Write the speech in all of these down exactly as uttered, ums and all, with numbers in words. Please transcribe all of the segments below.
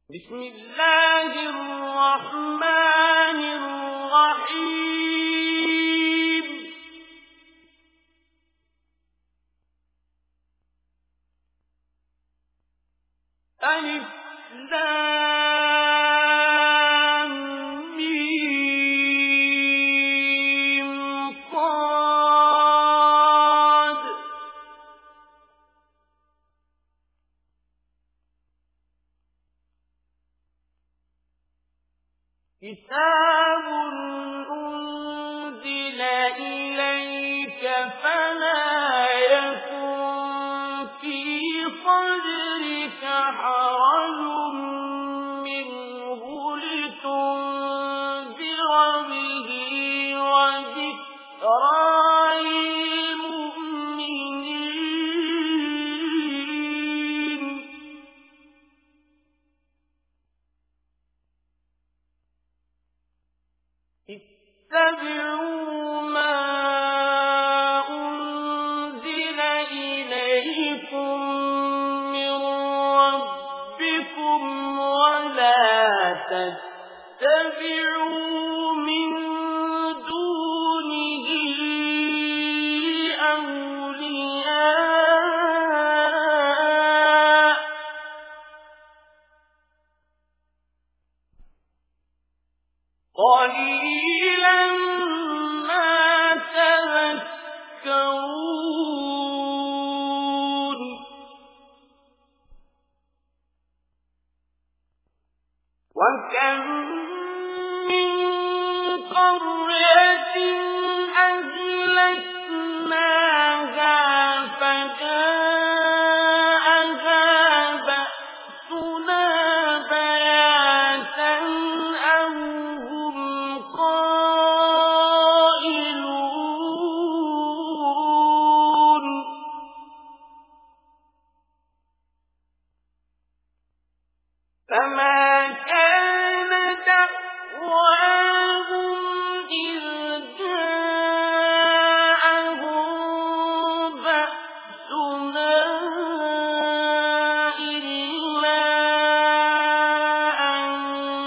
بسم الله الرحمن الرحيم ألف لام ميم صاد كتاب أنزل إليك فلا يكن في صدرك حرج منه لتنذر به وذكرى للمؤمنين اتبعوا ما أنزل إليكم من ربكم ولا تتبعوا من دونه أولياء قليلا ما تذكرون وكم من قرية أهلكناها فجاءها بأسنا بياتا أو هم قائلون فما كان دعواهم إذ جاءهم بأسنا إلا أن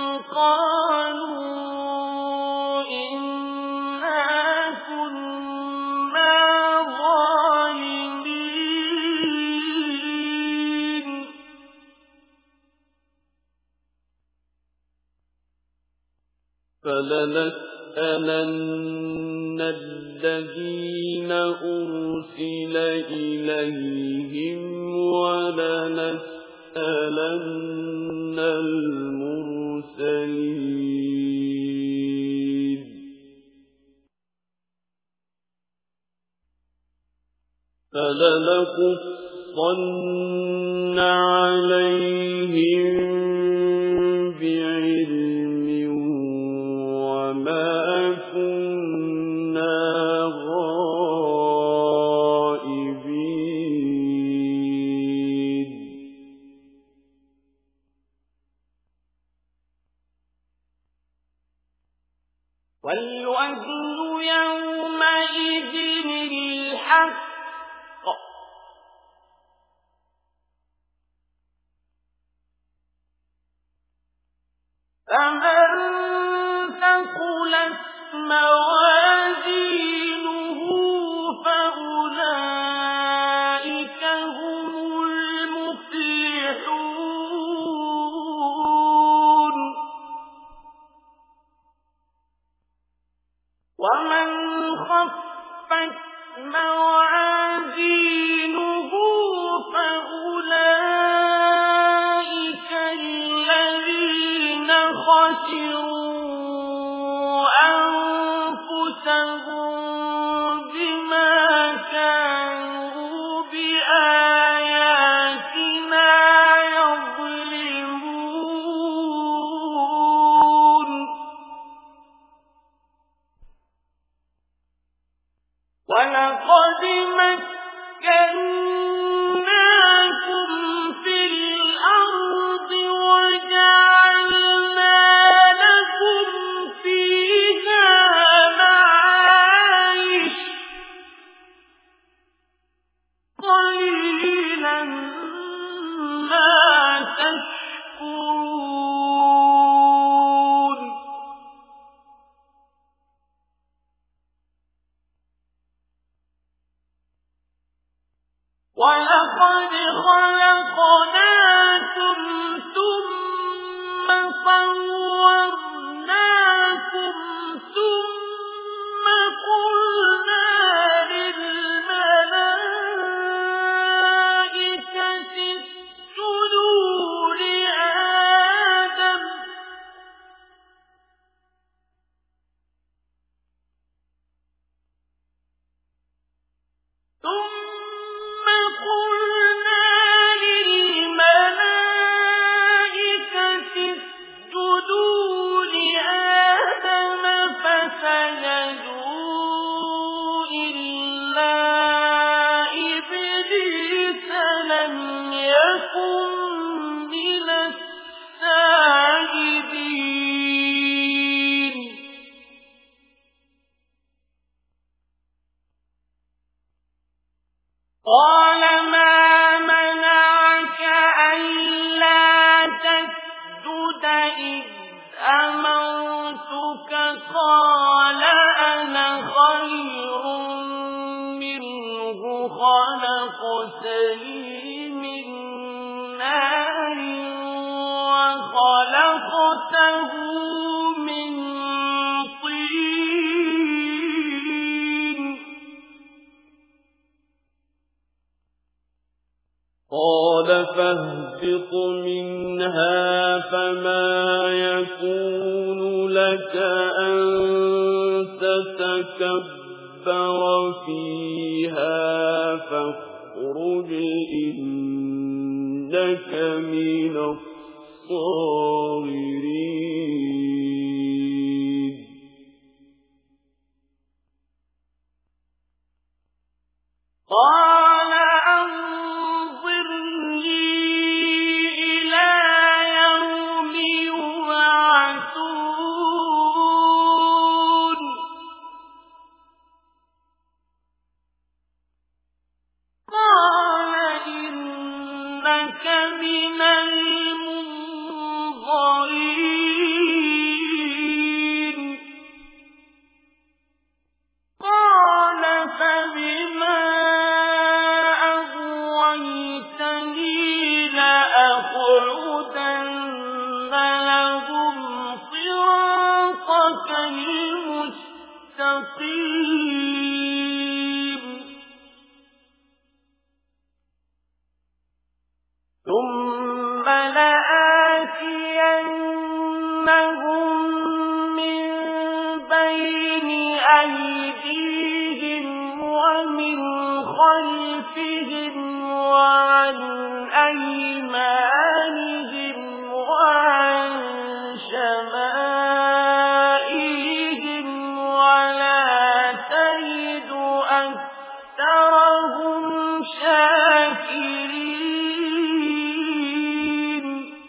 قالوا إنا كنا ظالمين فلنسألن الذين أرسل إليهم ولنسألن المرسلين فلنقصن عليهم بعلم وما كنا غائبين والوزن يومئذ الحق فمن ثقلت موازينه فأولئك هم المفلحون ومن خفت موازينه فأولئك الذين خسروا أنفسهم بما كانوا بآياتنا يظلمون ولقد مكناكم في الأرض وجعلنا لكم فيها معايش إِذْ أَمَرْتُكَ قَالَ أَنَا خَيْرٌ مِّنْهُ خَلَقْتَنِي مِن نَّارٍ وَخَلَقْتَهُ مِن طِينٍ قَالَ فَاهْبِطْ مِنْهَا فَمَا يَكُونُ لَكَ أَن تَتَكَبَّرَ فِيهَا فَاخْرُجْ إِنَّكَ مِنَ الصَّاغِرِينَ قَالَ أَنظِرْنِي إِلَى يَوْمِ يُبْعَثُونَ قَالَ إِنَّكَ مِنَ الْمُنظَرِينَ قَالَ فَبِمَا أَغْوَيْتَنِي لَأَقْعُدَنَّ لَهُمْ صِرَاطَكَ الْمُسْتَقِيمَ ثُمَّ لَآتِيَنَّهُم مِّن بَيْنِ أَيْدِيهِمْ وَمِنْ خَلْفِهِمْ وَعَنْ أَيْمَانِهِمْ وَعَنْ شَمَائِلِهِمْ وَلَا تَجِدُ أَكْثَرَهُمْ شَاكِرِينَ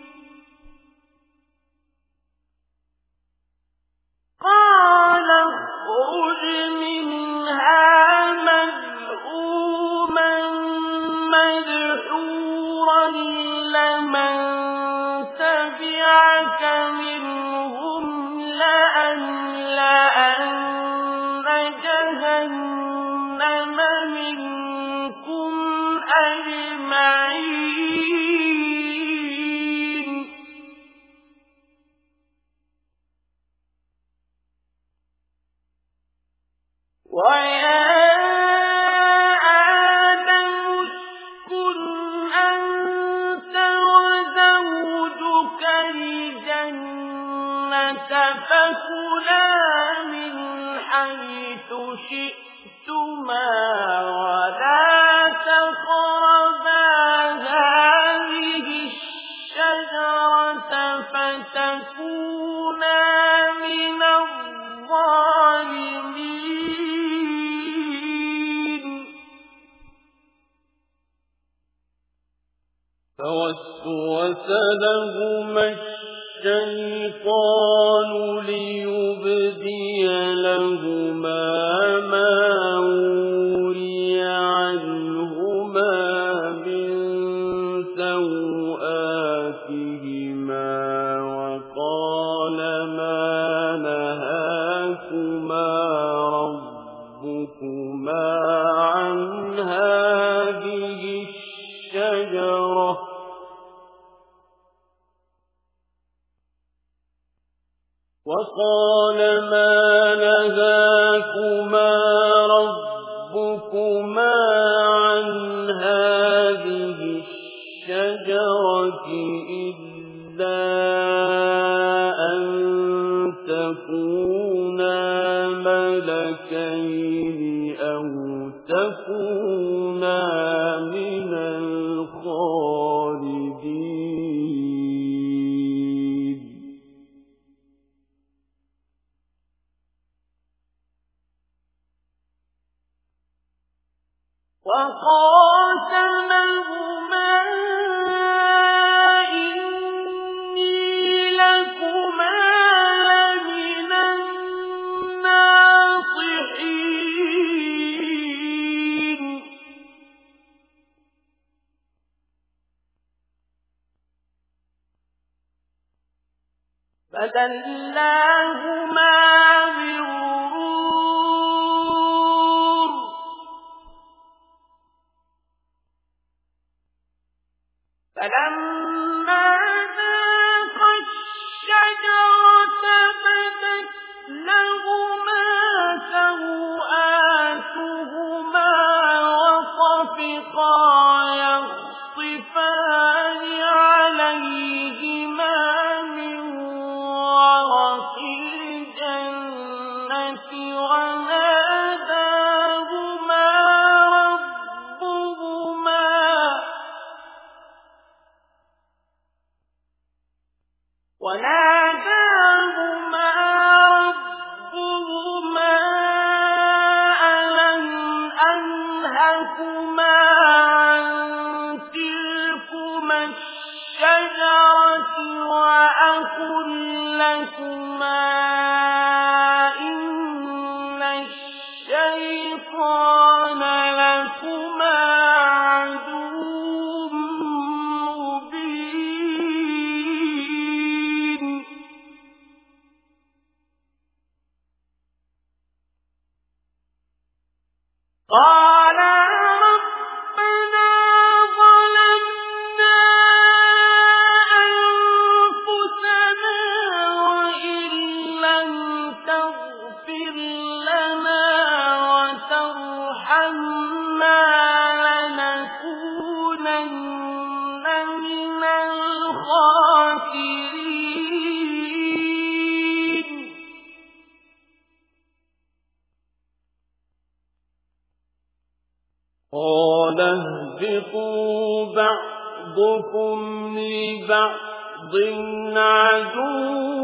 قَالَ اخْرُجْ مِنْهَا مَذْءُومًا مَّدْحُورًا لَّمَن تَبِعَكَ مِنْهُمْ لَأَمْلَأَنَّ جَهَنَّمَ مِنكُمْ أَجْمَعِينَ وَيَا آدَمُ اسْكُنْ أَنتَ وَزَوْجُكَ الْجَنَّةَ فَكُلَا مِنْ حَيْثُ شِئْتُمَا وَلَا تَقْرَبَا هَٰذِهِ الشَّجَرَةَ فَتَكُونَا مِنَ الظَّالِمِينَ فَوَسْوَسَ لَهُمَا الشَّيْطَانُ لِيُبْدِيَ لَهُمَا مَا وُرِيَ عَنْهُمَا مِن سَوْآتِهِمَا وَقَالَ مَا نَهَاكُمَا رَبُّكُمَا عَنْ هَٰذِهِ الشَّجَرَةِ وَقَالَ مَا نَهَاكُمَا رَبُّكُمَا عَنْ هَٰذِهِ الشَّجَرَةِ إِلَّا أَن تَكُونَا مَلَكَيْنِ أَوْ تَكُونَا مِنَ الْخَالِدِينَ وَقَاسَمَهُمَا إِنِّي لَكُمَا لَمِنَ النَّاصِحِينَ فدلاهما بغرور فلما ذاقا الشجرة بدت لهما سوآتهما وطفقا يخصفان عليهما من ورق الجنة وناداهما ربهما وناداهما ربهما ألم أنهكما عن تلكما الشجرة وأقل لكما إن الشيطان لكما عدو مبين قالا ربنا ظلمنا أنفسنا وإن لم تغفر لنا وترحمنا لنكونن من الخاسرين قال اهبطوا بعضكم لبعض عدو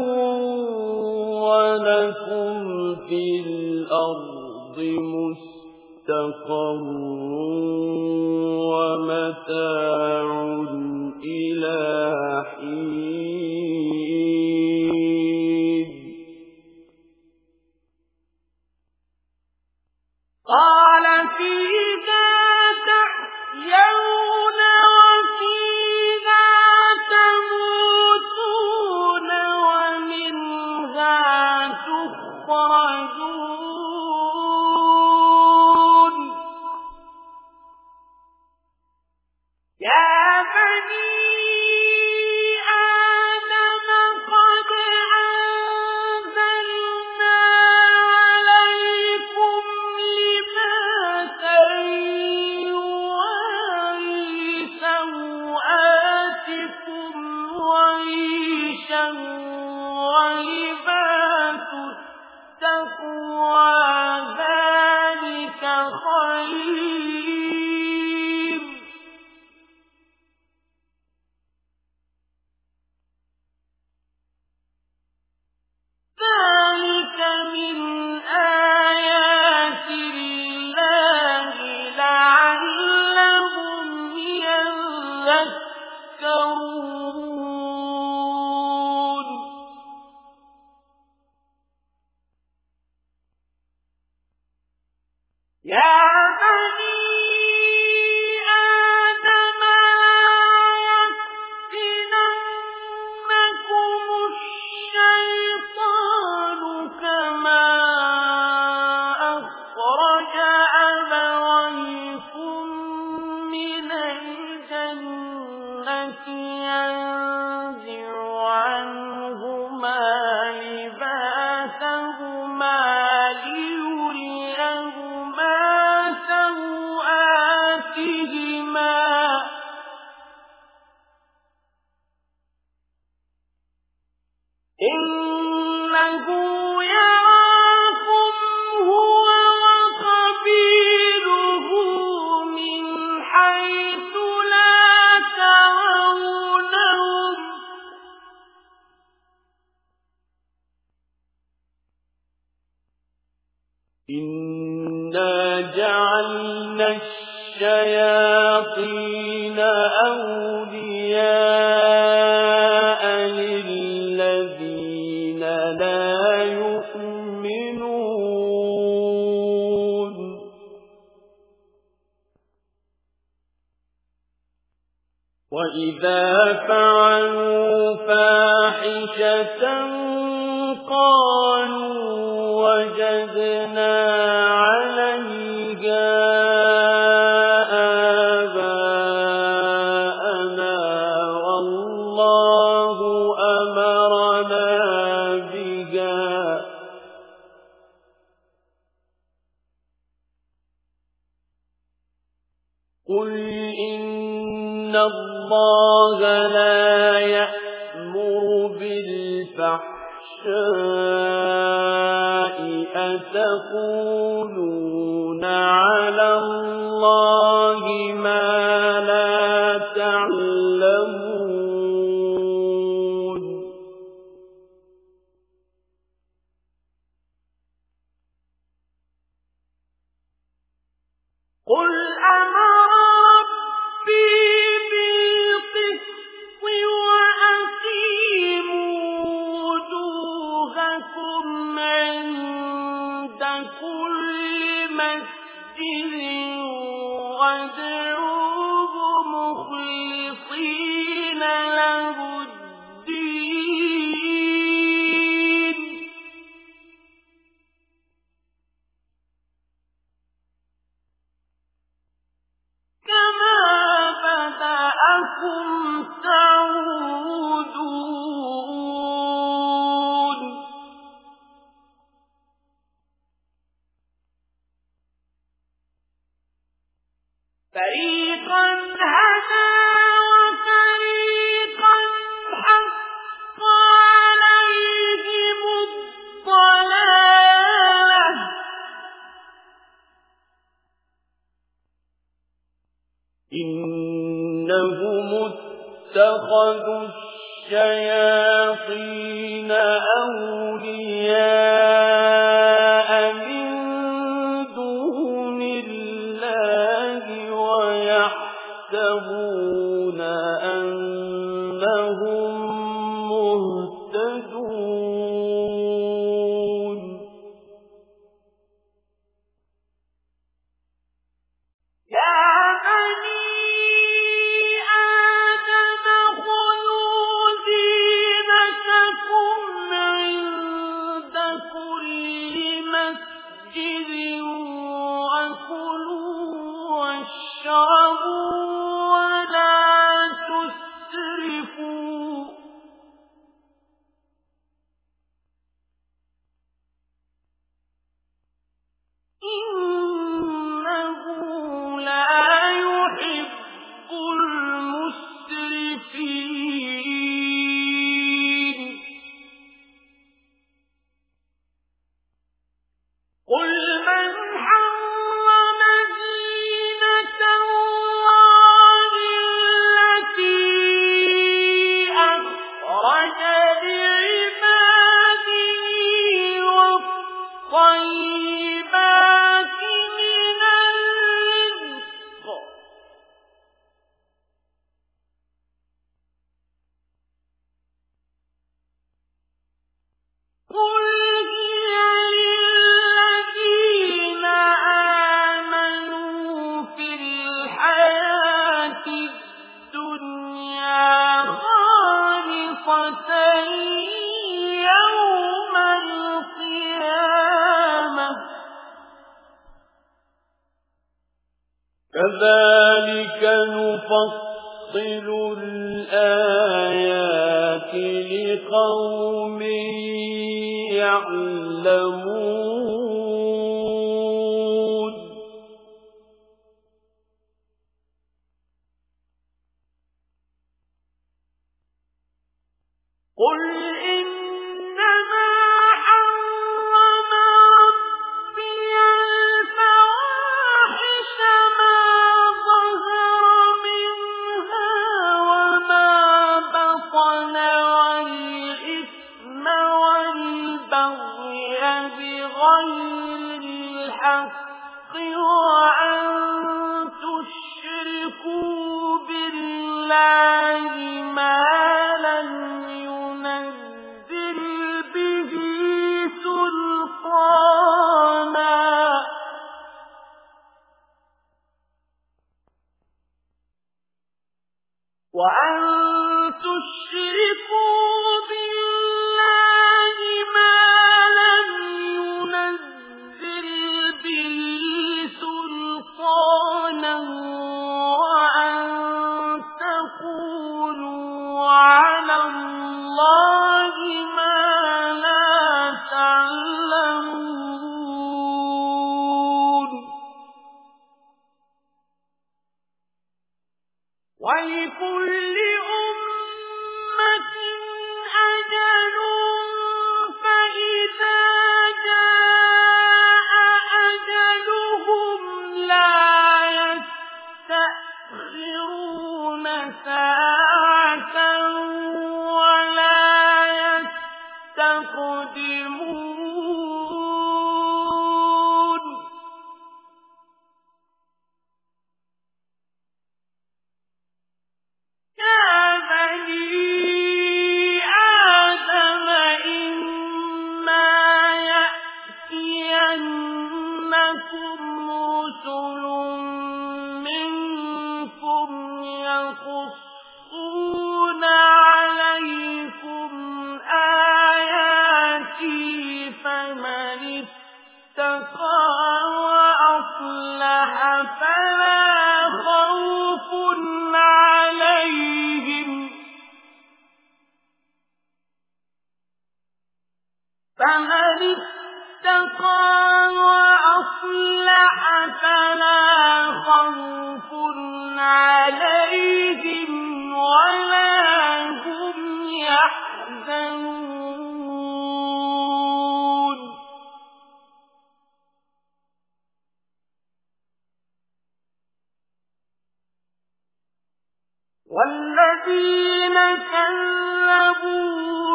ولكم في الأرض مستقر ومتاع إلى حين قال فيها تحيون وفيها تموتون ومنها تخرجون يا بني آدم قد أنزلنا عليكم لباسا يواري سوآتكم وريشا ولباس التقوى ذلك خير ذلك من آيات الله لعلهم يذكرون يا بني آدم لا يفتننكم الشيطان كما أخرج أبويكم من الجنة ينزع عنهما لباسهما ليريهما سوآتهما إنه يراكم هو وقبيله من حيث لا ترونهم إنا جعلنا الشياطين أولياء للذين لا يؤمنون وإذا فعلوا فاحشة فاحشة قالوا وجدنا عليها آباءنا والله أمرنا بها قل إن الله لا يأمر بالفحشاء أتقولون على الله ما لا تعلمون قل أمر ربي بالقسط وأقيموا وجوهكم عند كل مسجد وادعوه مخلصين له الدين كما بدأكم تعودون فريقا هدى وفريقا حق عليهم الضلالة إنهم اتخذوا الشياطين أولياء من دون الله ويحسبون أنهم مهتدون يا بني آدم خذوا زينتكم عند كل مسجد وكلوا واشربوا ولا تسرفوا إنه لا يحب المسرفين قل من حرم زينة الله التي أخرج لعباده والطيبات من الرزق قل هي للذين آمنوا في الحياة الدنيا خالصة يوم القيامة كذلك نفصل الآيات لقوم يعلمون قل إنما حرم ربي الفواحش ما ظهر منها وما بطن والإثم والبغي بغير الحق وأن تشركوا بالله ما لم ينزل به سلطانا وأن تشركوا بالله فمن اتقى وأصلح فلا خوف عليهم ولا هم يحزنون والذين كذبوا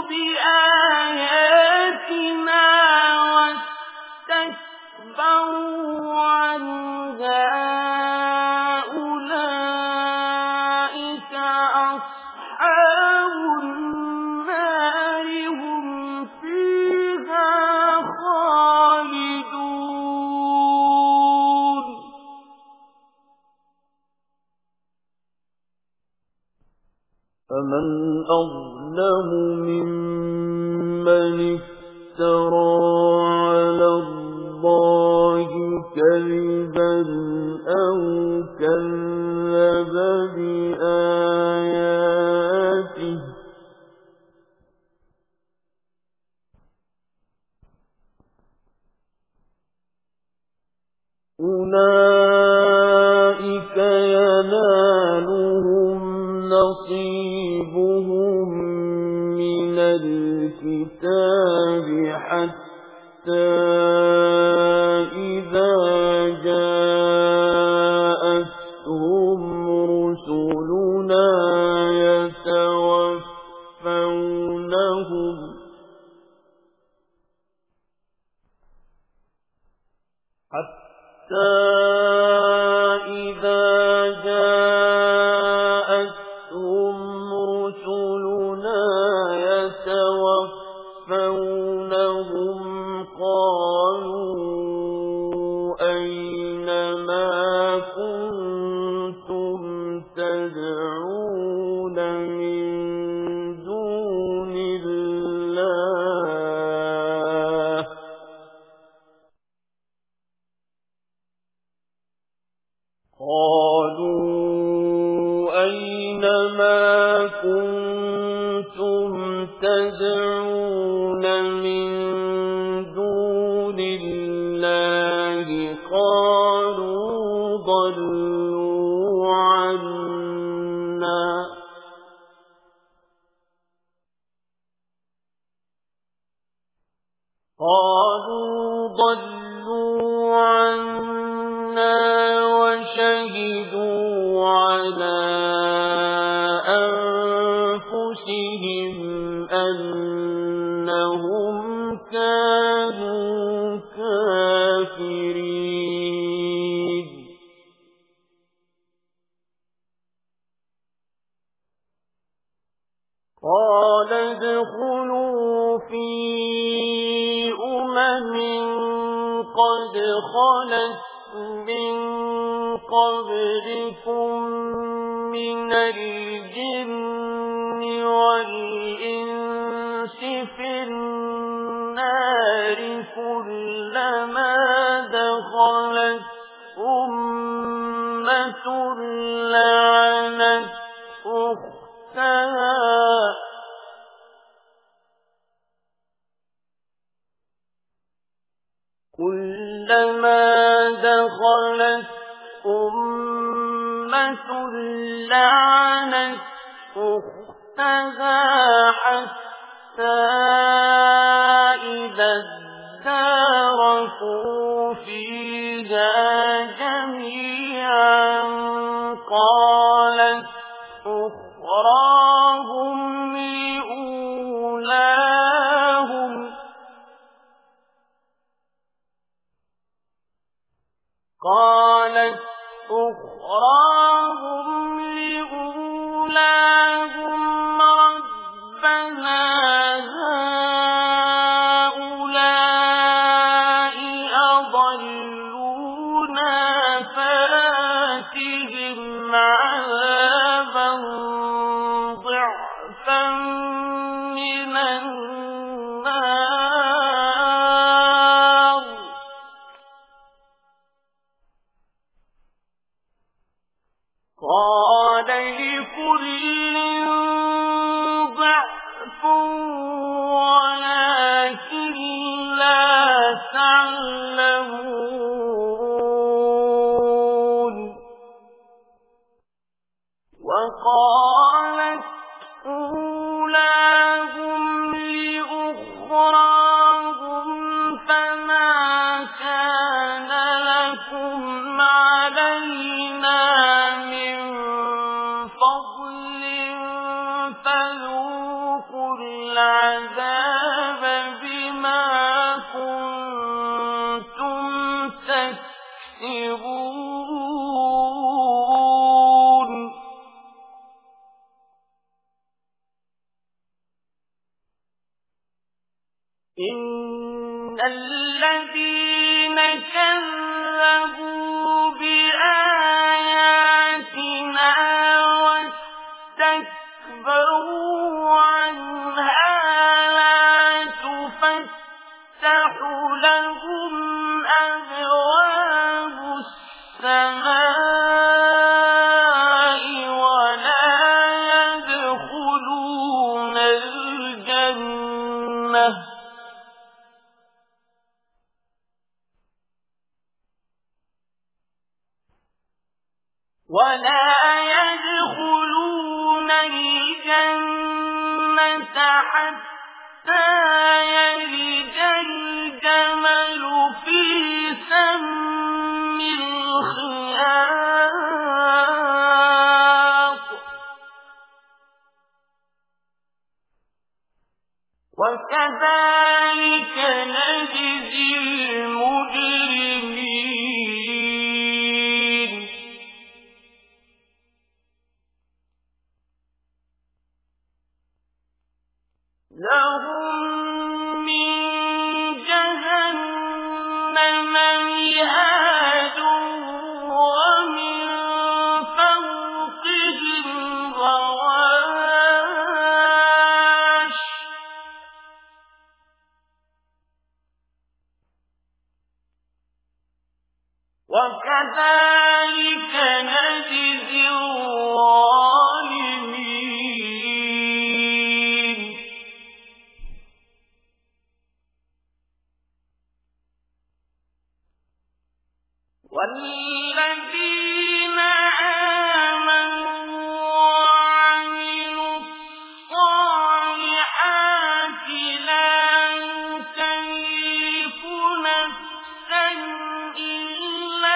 بآياتنا واستكبروا عنها أولئك أصحاب النار هم فيها خالدون فمن أظلم ممن افترى على الله كذبا أو كذب بآياته أولئك ينالهم نصيبهم من الكتاب حتى إذا جاءتهم رسلنا يتوفونهم حتى إذا جاءتهم رسلنا يتوفونهم قالوا أين ما كنتم تدعون من دون الله قالوا أين ما كنتم تدعون من دون الله قالوا ضلوا عنا قالوا ضلوا عنا وشهدوا على أنفسهم أنهم كانوا كافرين قال ادخلوا في أمم قد خلت من قبلكم من الجن والإنس في النار كلما دخلت أمة لعنت أختها كلما دخلت أمة لعنت أختها حتى إذا اداركوا فيها جميعا قالت أخراهم لأولاهم قالت أخراهم لأولاهم ربنا هؤلاء أضلونا فآتهم عذابا ضعفا من النار قال لكل ضعف ولكن العذاب بما كنتم تكسبون إن الذين كذبوا بآياتنا واستكبروا عنها لا تفتح لهم أبواب السماء ولا يدخلون الجنة ولا يدخلون الجنة حتى يلج الجمل في سم الخياط وكذلك نجزي المجرمين لهم من جهنم مهاد ومن فوقهم غواش وكذلك نجزي الظالمين والذين آمنوا وعملوا الصالحات لا نكلف نفسا إلا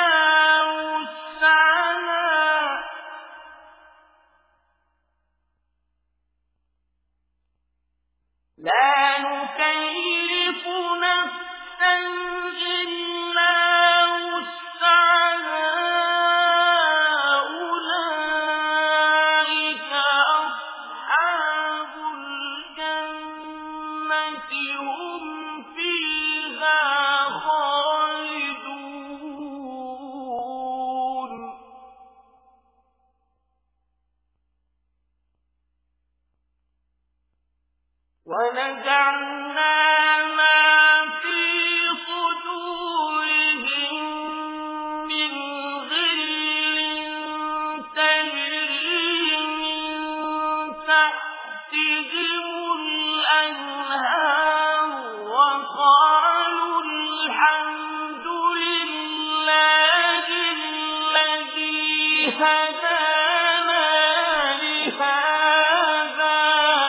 وسعها لا نكلف نفسا إلا أولئك أصحاب الجنة هم فيها خالدون ونزعنا ما في صدورهم من غل تجري من تحتهم الأنهار وقالوا الحمد لله الذي هدانا لهذا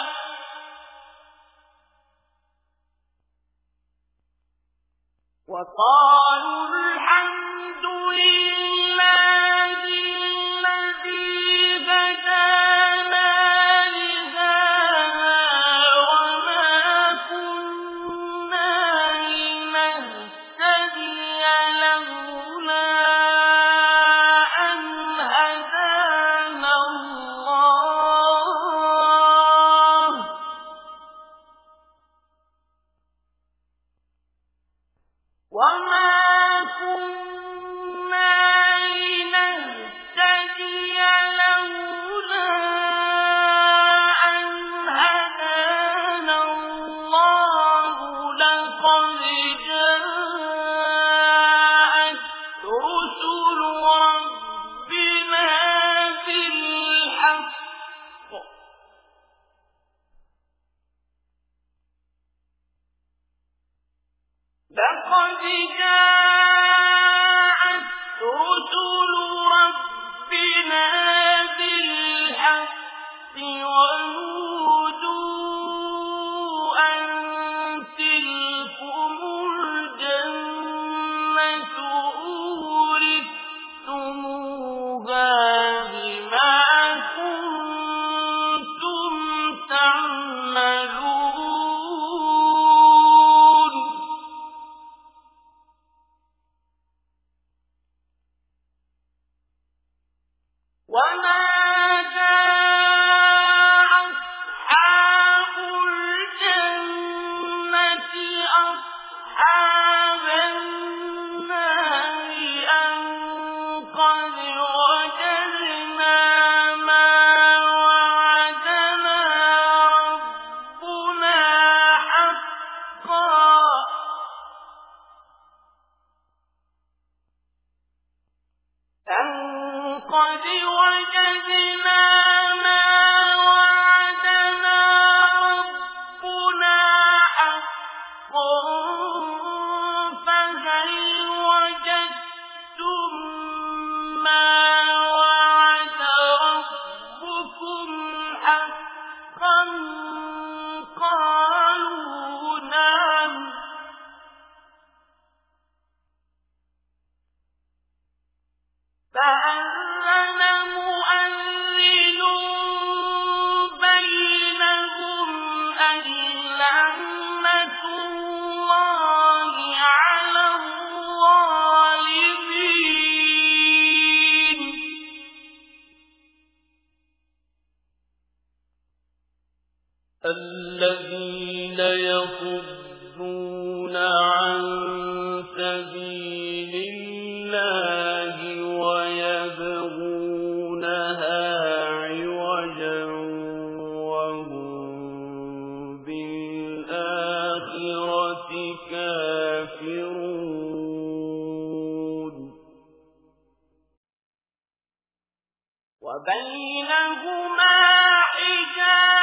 وقالوا الحمد لله الذي هدانا لهذا وما كنا لنهتدي لولا أن هدانا الله وما كنا لنهتدي لولا أن هدانا الله لقد جاءت رسل ربنا بالحق لقد جاءت رسل ربنا بالحق ونودوا أن تلكم الجنة أورثتموها بما كنتم تعملون فهل وجدتم ما وعد ربكم حقا قالوا نعم فأذن مؤذن بينهم اللعنة الله على الظالمين الذين يصدون عن سبيل الله ويبغونها عوجا وهم بالآخرة كافرون وبينهما حجاب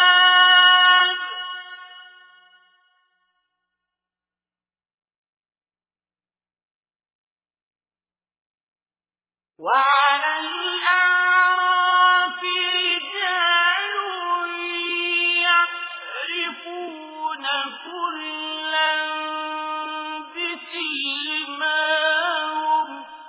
وعلى الأعراف رجال يعرفون كلا بسيماهم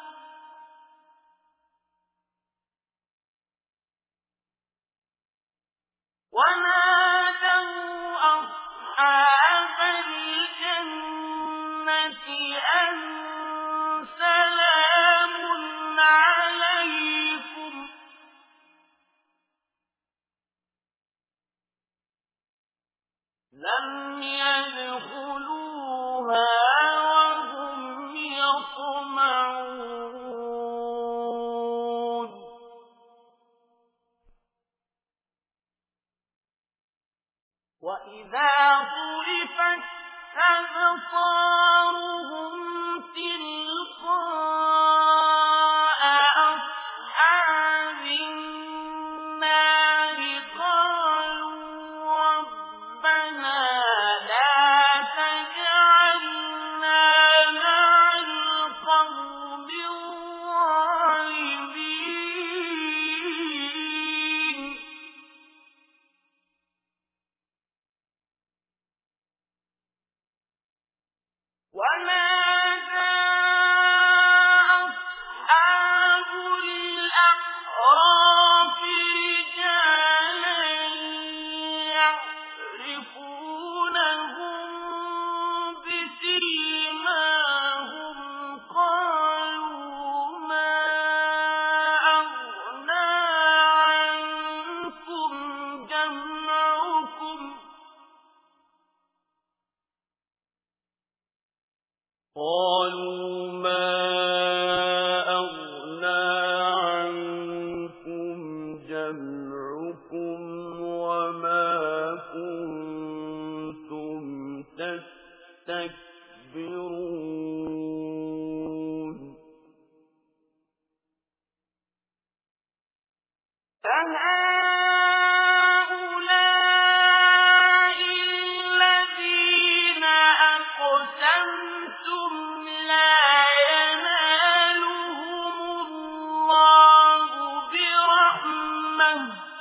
ونادوا أصحاب الجنة أن سلام عليكم لم يدخلوها وهم يطمعون وإذا صرفت أبصارهم تلقاء أصحاب النار قالوا ربنا لا تجعلنا مع القوم الظالمين ونادى أصحاب الأعراف رجالا يعرفونهم بسيماهم قالوا ما أغنى عنكم جمعكم قالوا ما أغنى عنكم جمعكم وما كنتم تستكبرون فهؤلاء الذين أقسمتم لا ينالهم الله برحمة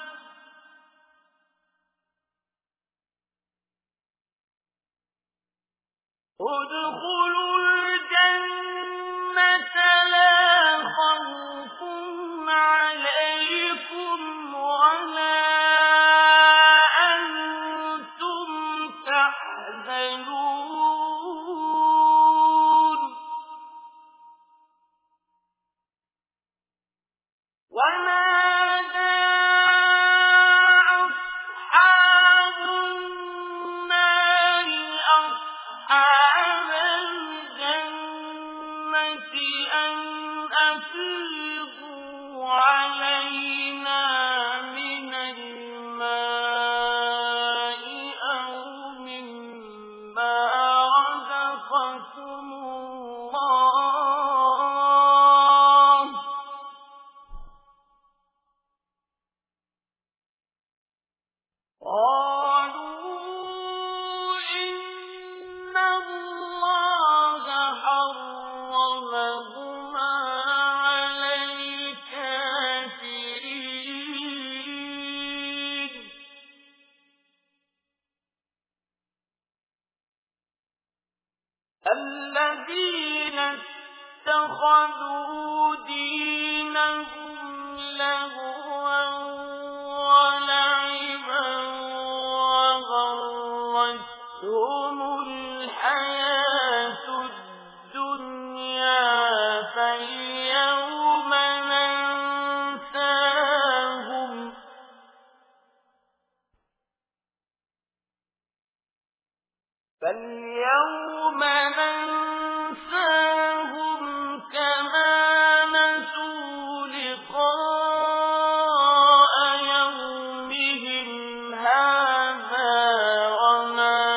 ادخلوا الجنة لا خوف عليكم ولا أنتم تحزنون ونادى أصحاب النار أصحاب الجنة أن أفيضوا علينا من الماء أو مما الذين اتخذوا دينهم لهوا ولعبا وغرتهم الحياة الدنيا فاليوم ننساهم فاليوم ننساهم كما نسوا لقاء يومهم هذا وما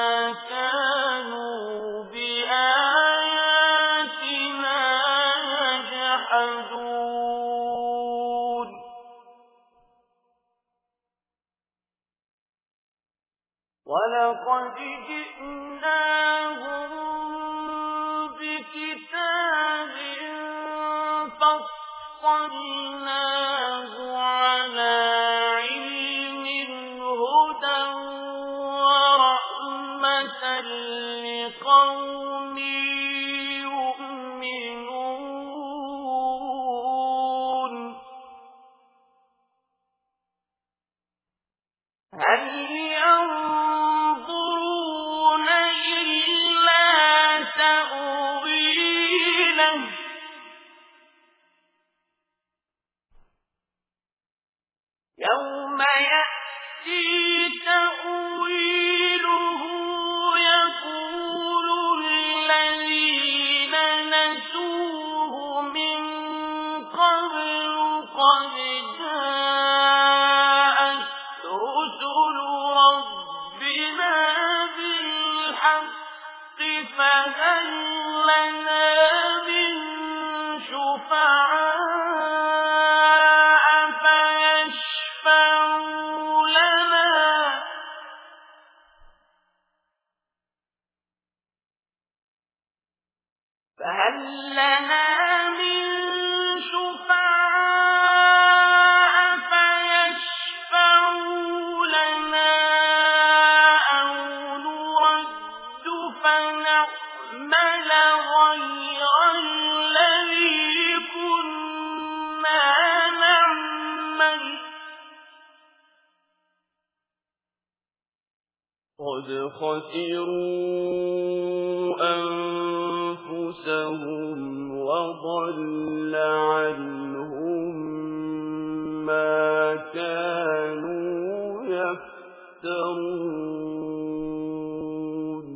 كانوا بآياتنا يجحدون ولقد جئناهم بكتاب فصلناه على علم هدى ورحمة لقوم يؤمنون هل ينظرون إلا تأويله يوم يأتي تأويله يقول الذين نسوه من قبل قد جاءت رسل ربنا بالحق فهل لنا من شفعاء فيشفعوا لنا فهل لنا من شفعاء فيشفعوا لنا أو نرد فنعمل غير الذي كنا نعمل قد خسروا أنفسهم وضل عنهم ما كانوا يفترون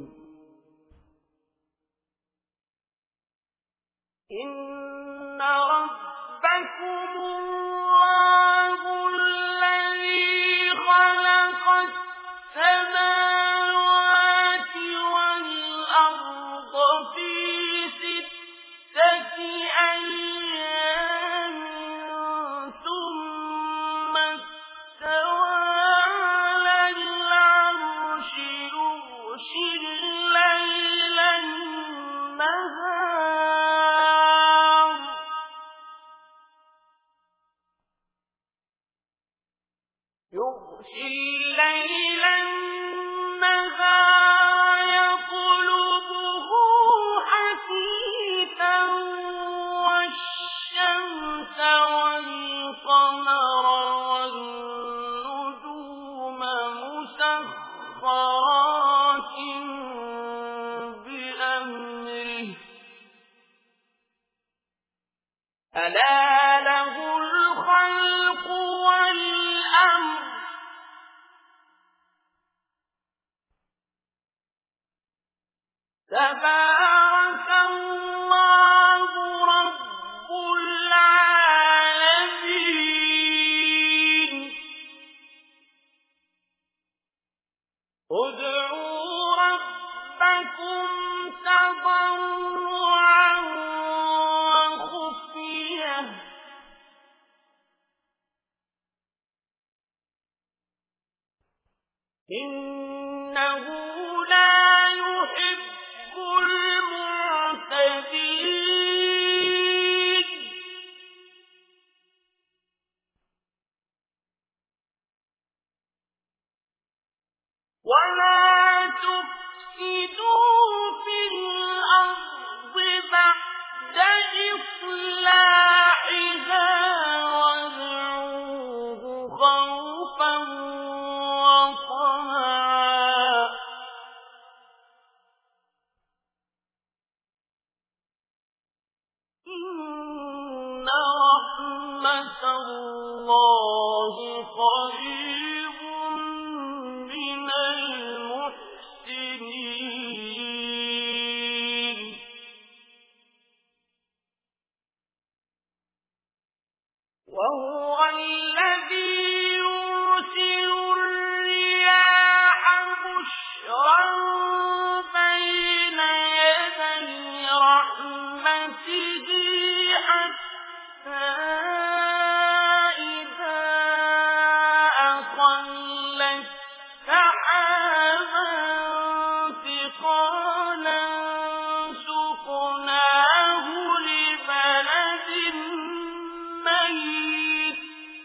إن ربكم الله الذي خلق السماوات والأرض في ستة أيام ثم استوى على العرش يغشي الليل النهار يغشي الليل النهار يطلبه حثيثا والشمس والقمر والنجوم مسخرات بأمره ألا له الخلق والأمر تبارك الله رب العالمين ادعوا ربكم تضرعا وخفية إنه لا يحب المعتدين ولا تفسدوا في رحمة الله قريب من المحسنين وهو الذي يرسل الرياح بشرا بين يدي رحمته حتى إذا أقلت سحابا ثقالا سقناه لبلد ميت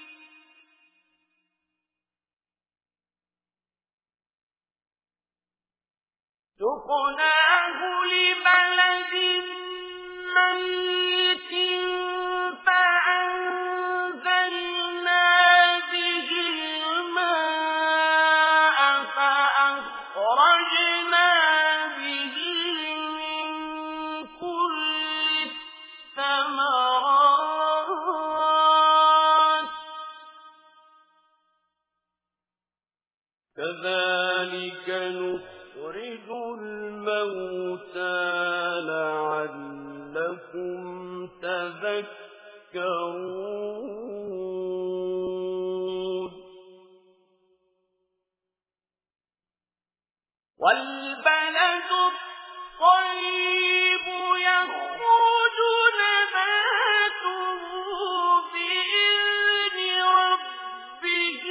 سقناه لبلد ميت فأنزلنا به الماء فأخرجنا به من كل الثمرات كذلك نخرج الموتى لعلكم تذكرون والبلد الطيب يخرج نباته بإذن ربه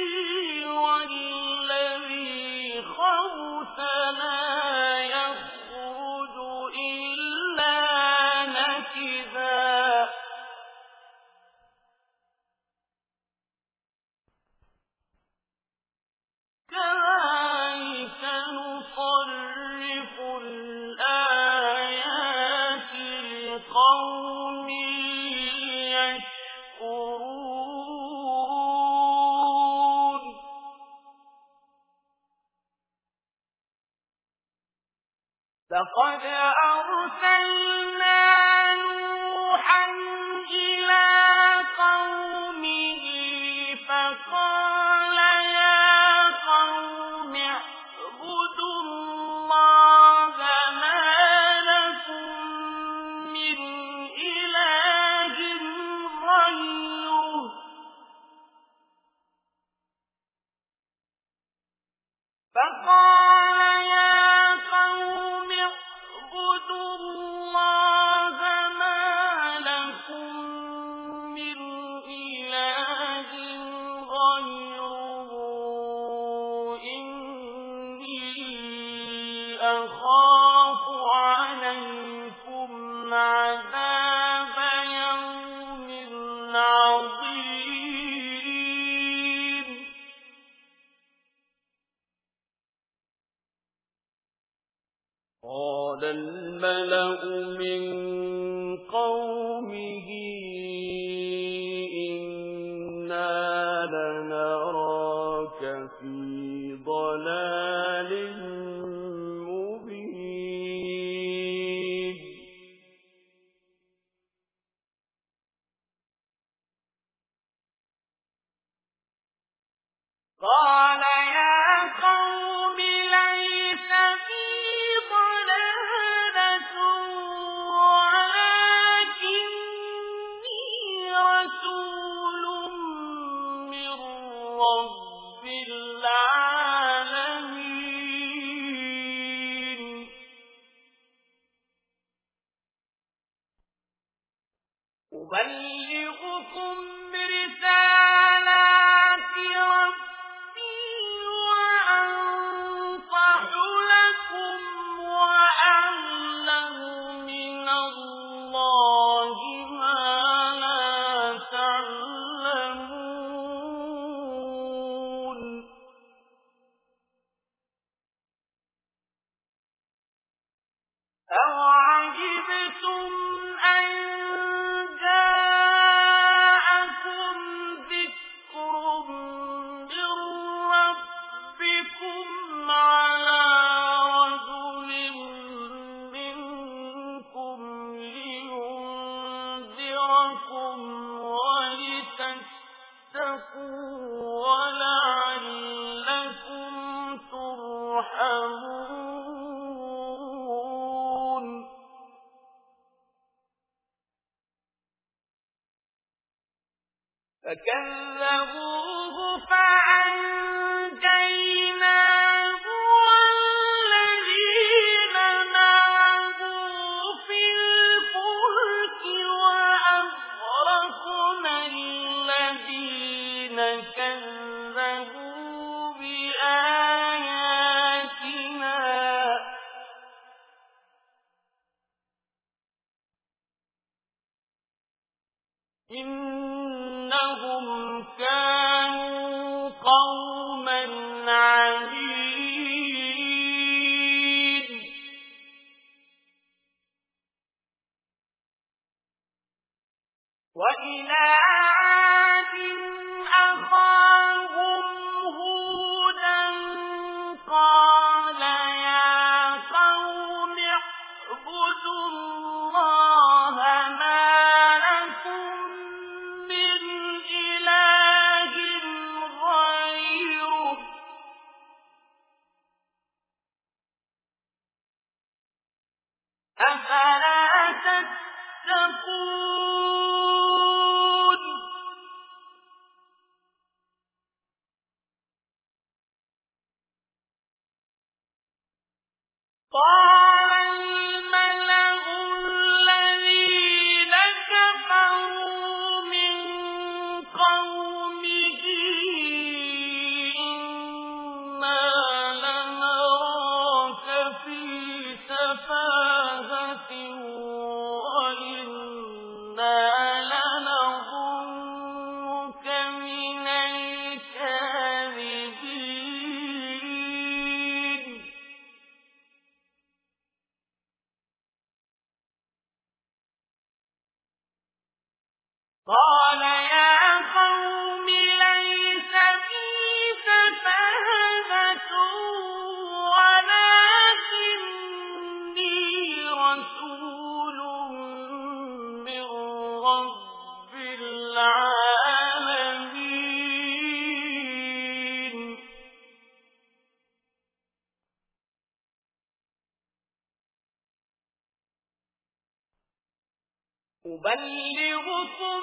والذي خبث لا يخرج إلا نكدا كذلك نصرف الآيات لقوم يشكرون لقد أرسلنا نوحا إلى قومه فقال يا قوم اعبدوا الله ما لكم من إله غيره فقال يا قوم اعبدوا الله ما لكم من إله غيره إني أخاف عليكم عذاب يوم عظيم قال الملأ من قومه إنا لنراك في ضلال مبين قال يا قوم ليس بي ضلالة ولكني رسول من رب العالمين أبلغكم رسالات ربي وأنصح لكم وأعلم من الله ما لا تعلمون أوعجبتم أن جاءكم ذكر من ربكم على رجل منكم لينذركم فكذبوه فأنجيناه والذين معه في الفلك وأغرقنا الذين كذبوا بآياتنا إنهم كانوا قوما عمين. وإلى عاد أخاهم هودا قال يا قوم اعبدوا الله ما لكم من إله غيره أفلا تتقون. قال الملأ الذين كفروا من قومه إنا لنراك في سفاهة وإنا لنظنك من الكاذبين. قال يا قوم ليس بي سفاهة ولكني رسول من رب العالمين. أبلغكم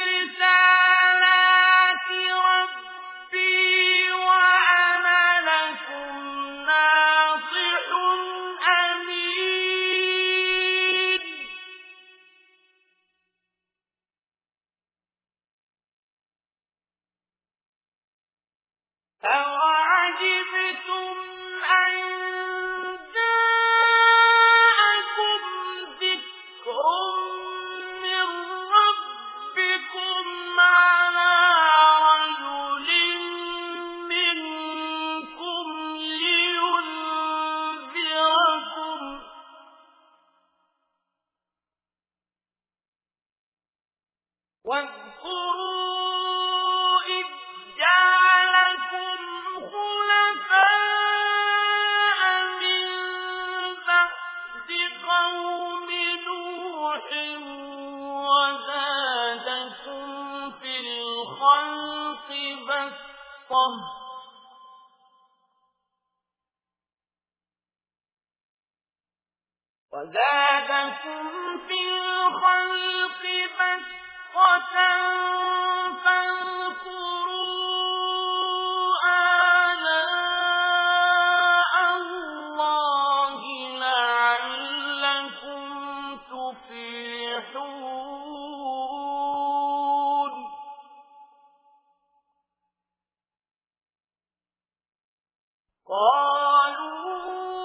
رسالات ربي وأنا لكم ناصح أمين. أوعجبتم أن جاءكم ذكر من ربكم على رجل منكم لينذركم واذكروا إذ جعلكم خلفاء من بعد قوم نوح وزادكم في الخلق بسطة وزادكم في الخلق بسطة فاذكروا آلاء الله لعلكم تفلحون. قالوا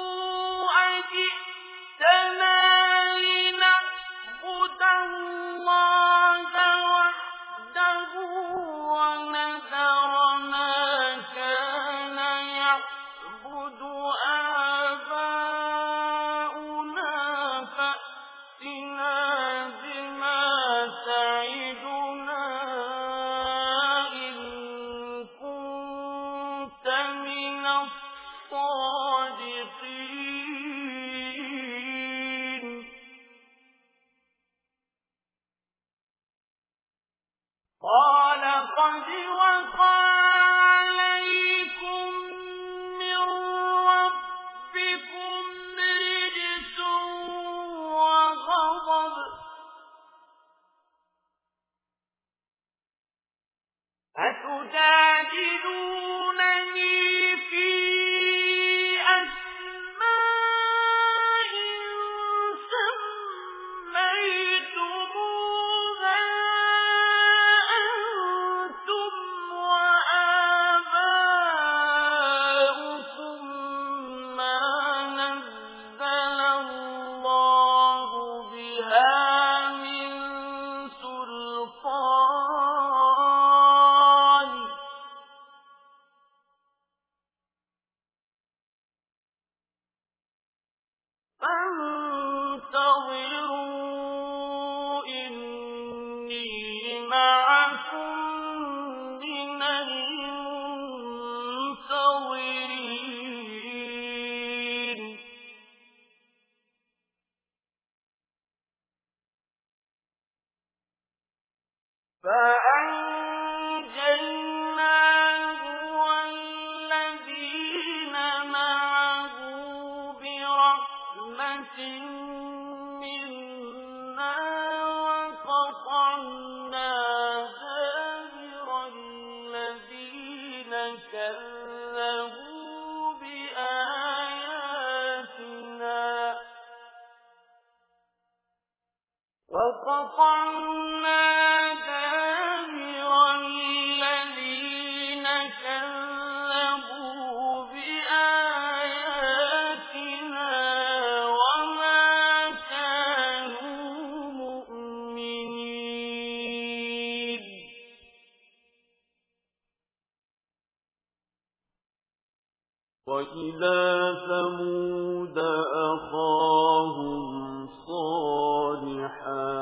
أجئتنا لنعبد الله وحده ونذر ما كان يعبد آباؤنا فأتنا بما تعدنا إن كنت من الصادقين. قال قد وقع عليكم من ربكم رجس وغضب فأنجيناه والذين معه برحمة منا وقطعنا دابر الذين كذبوا بآياتنا وقطعنا دابر الذين كذبوا بآياتنا وما كانوا مؤمنين وإلى ثمود أخاهم صالحا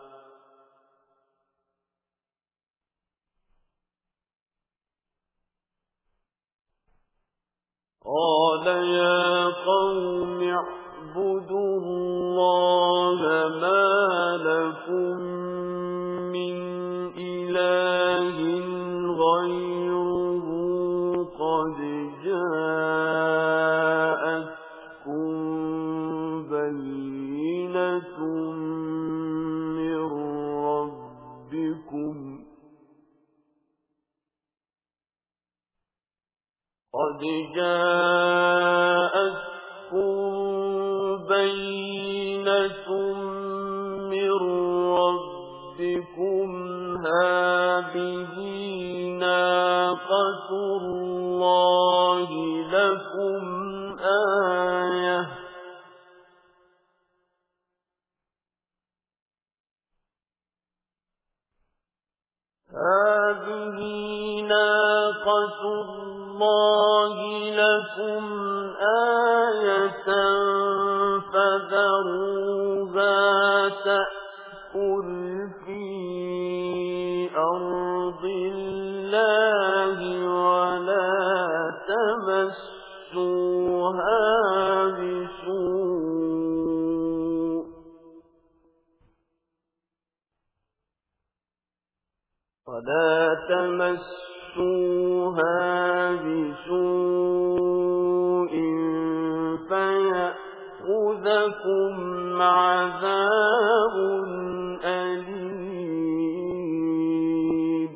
قال يا قوم اعبدوا الله ما لكم من إله غيره قد جاءتكم بينة من ربكم قد جاءتكم بينة من ربكم هذه ناقة الله لكم آية هذه ناقة الله لكم آية فذروها تأكل في أرض الله ولا تمسوها بسوء ولا تمسوها بسوء فيأخذكم عذاب أليم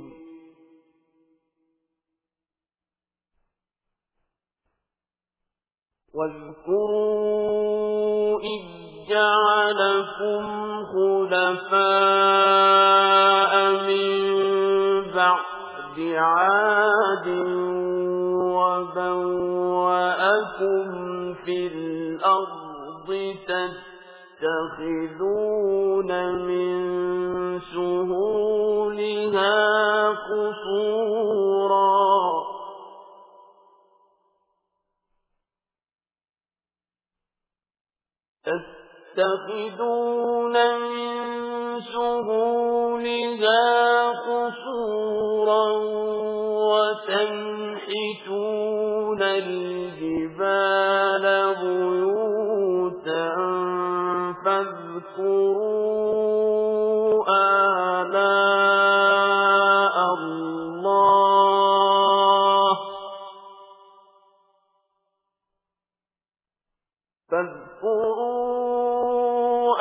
واذكروا إذ جعلكم خلفاء من بعد عاد وبوأكم في الأرض تتخذون من سهولها قصورا تتخذون من سهولها قصورا وتنحتون الجبال بيوتا فاذكروا آلاء الله فاذكروا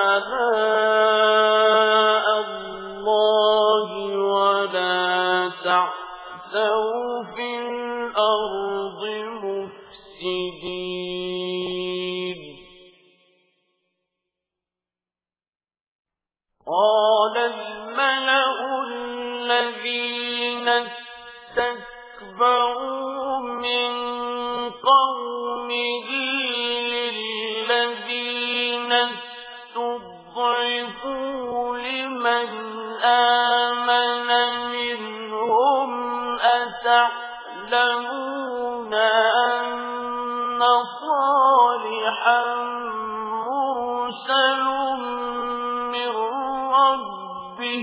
آلاء الله ولا تعثوا في الأرض مفسدين قال الملأ الذين استكبروا من قومه للذين استضعفوا لمن آمن منهم أتعلمون أن صالحا مرسل من ربه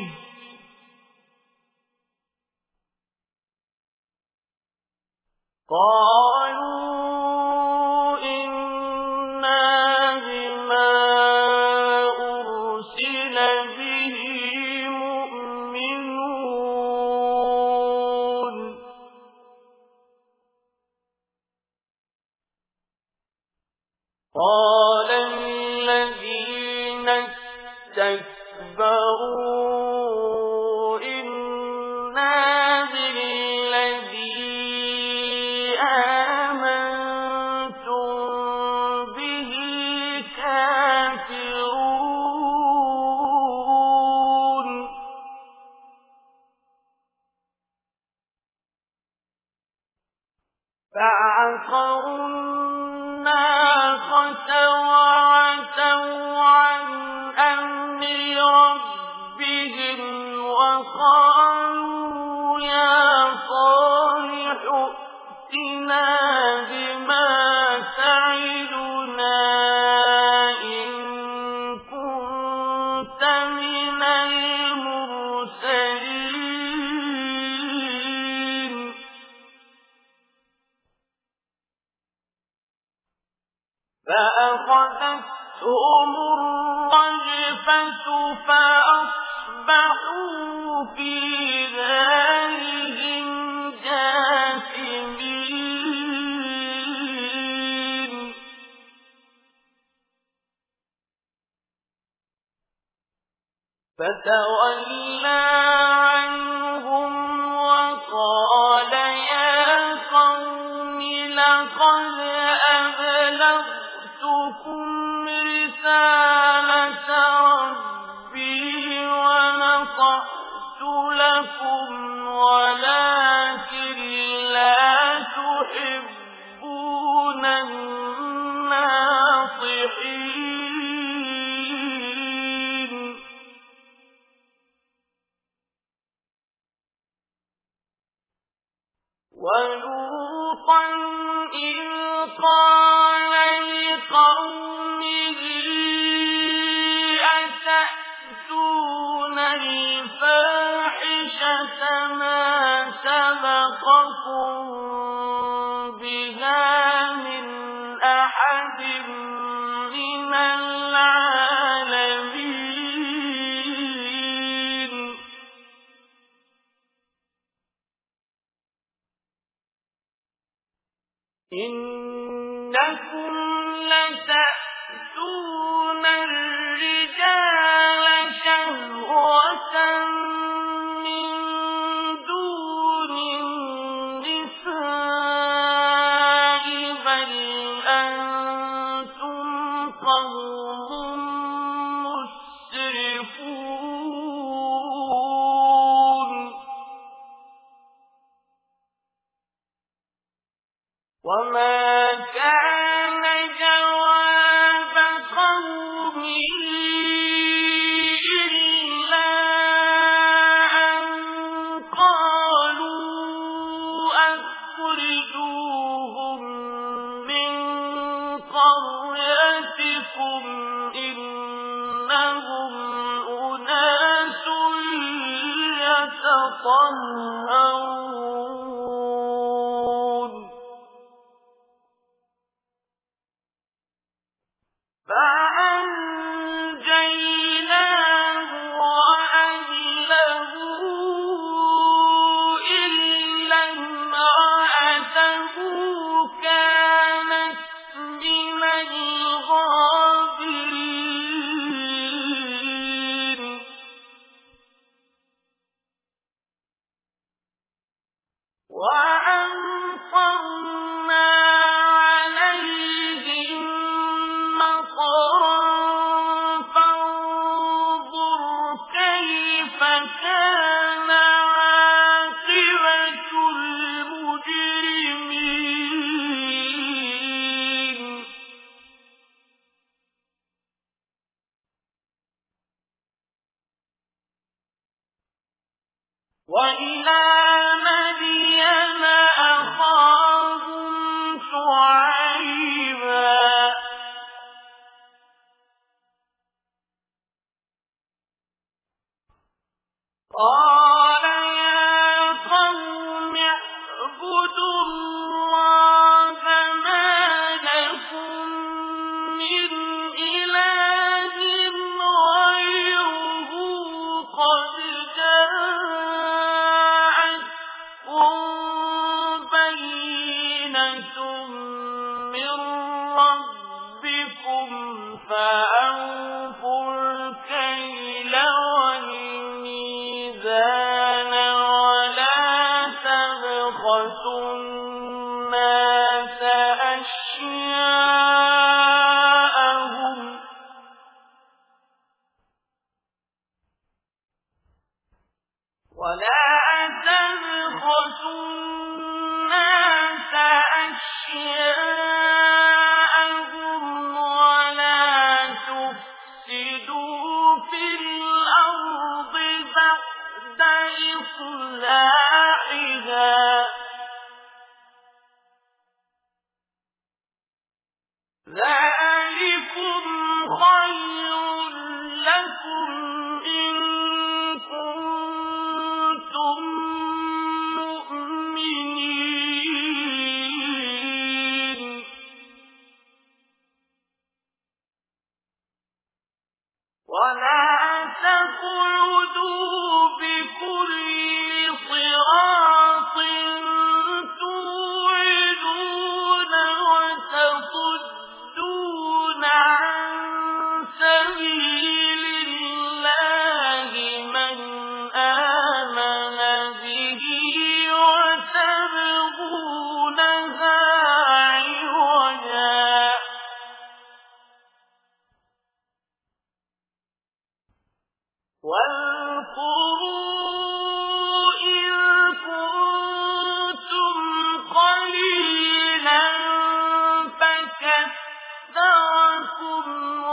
قالوا إنا بما أرسل به مؤمنون وعتوا عن أمر ربهم وقالوا يا صالح ائتنا بما تعدنا إن كنت من المرسلين فأخذتهم الرجفة فأصبحوا في دارهم جاثمين فتولى عنهم وقال يا قوم لقد أبلغتكم رسالة ربي ونصحت لكم ولكن لا تحبون الناصحين ولوطا إذ قال لقومه أتأتون الفاحشة ما سبقكم بها من أحد من العالمين إنكم لتأتون الرجال شهوة من دون النساء بل أنتم قوم مسرفون وما كان جواب قومه إلا أن قالوا أخرجوهم من قريتكم إنهم أناس يتطهرون فأنجيناه وأهله إلا امرأته كانت من الغابرين وأمطرنا عليهم مطرا فانظر كيف كان عاقبة المجرمين وإلى مدين أخاهم شعيبا قال يا قوم اعبدوا الله ما لكم من إله غيره قد جاءتكم بينة من ربكم فأوفوا الكيل والميزان ولا تبخسوا الناس أشياءهم ولا تبخسوا الناس أشياءهم ولا ولا تقعدوا بكل صراط توعدون وتصدون عن سبيل الله من آمن به وتبغونها عوجا واذكروا إذ كنتم قليلا فكثركم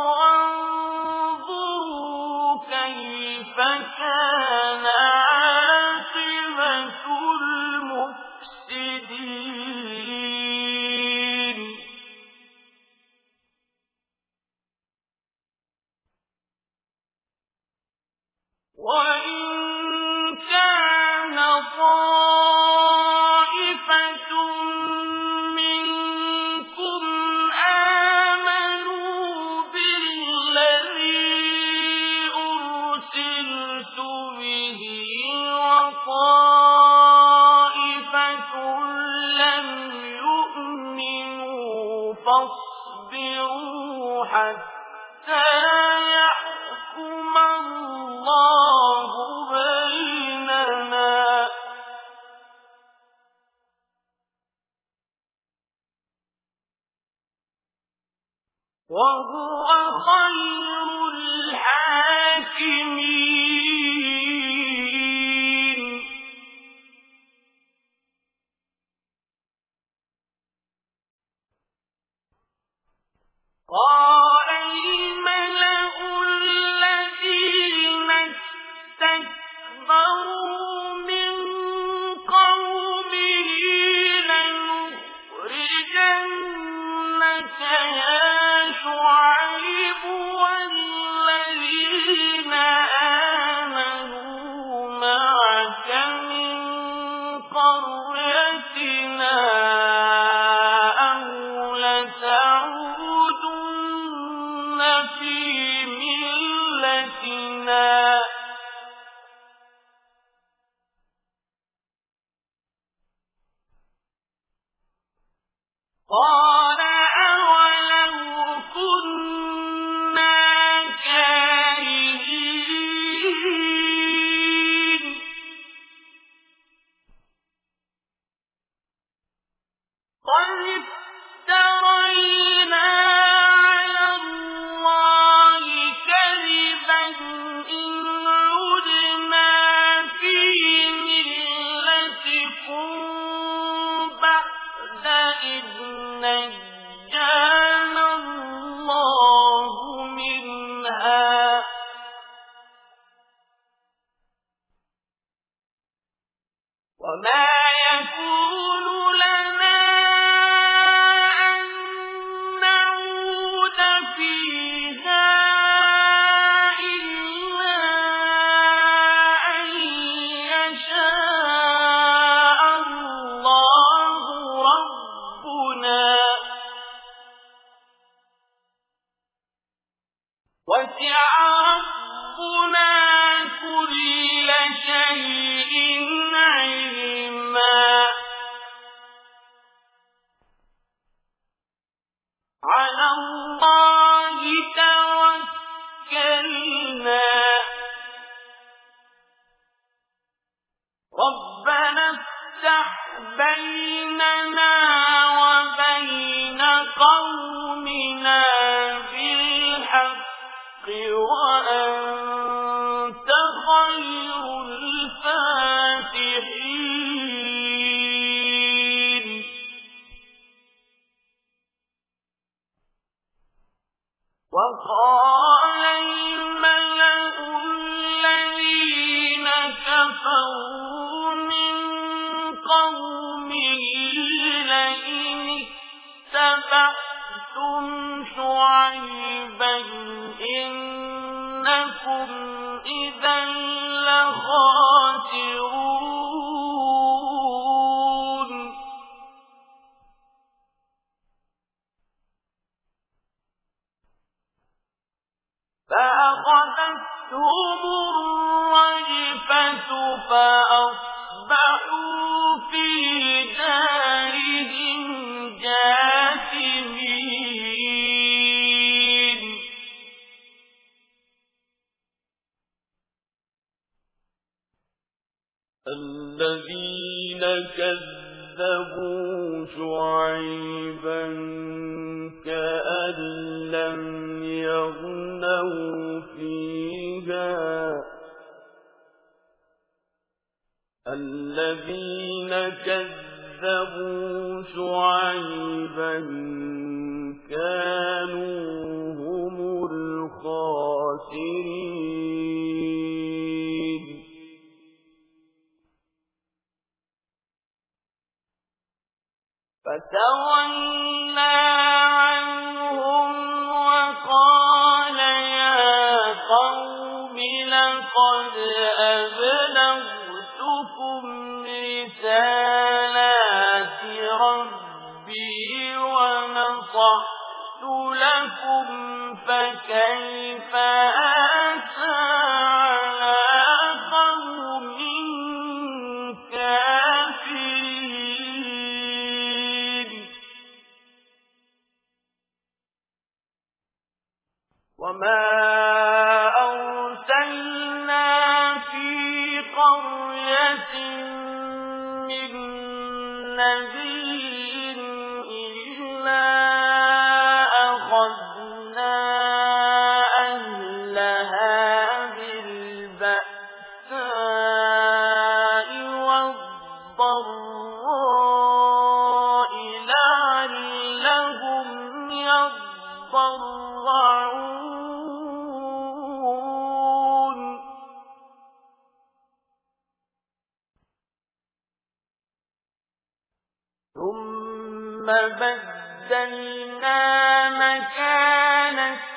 وانظروا كيف كان عاقبة المفسدين وإن كان طائفة منكم آمنوا بالذي أرسلت به وطائفة لم يؤمنوا فاصبروا حتى يحكم الله بيننا وهو خير الحاكمين قال الملأ الذين استكبروا من قومه لنخرجنك يا شعيب والذين آمنوا معك من قريتنا أو لتعودن في ملتنا قال أولو كنا كارهين قد افترينا على الله كذبا إن عدنا في ملتكم بعد إذ نجانا الله منها وما يكون لنا أن نعود فيها إلا أن يشاء الله ربنا وسع ربنا كل شيء علما على الله توكلنا ربنا افتح بيننا وبين قومنا بالحق وأنت خير الفاتحين وقال الملأ الذين كفروا من قومه لئن اتبعتم شعيبا إنكم إذا لخاسرون فأخذتهم الرجفة فأصبحوا في دارهم جاثمين الذين كذبوا شعيبا كأن لم يغنوا فيها الذين كذبوا شعيبا كانوا هم الخاسرين فتولى عنهم وقال يا قوم لقد أبلغتكم رسالات ربي ونصحت لكم فكيف آسى على قوم كافرين وما أرسلنا في قرية من نذير إلا أخذنا أهلها بالبأساء والضراء لعلهم يضرعون ثم بدلنا مكان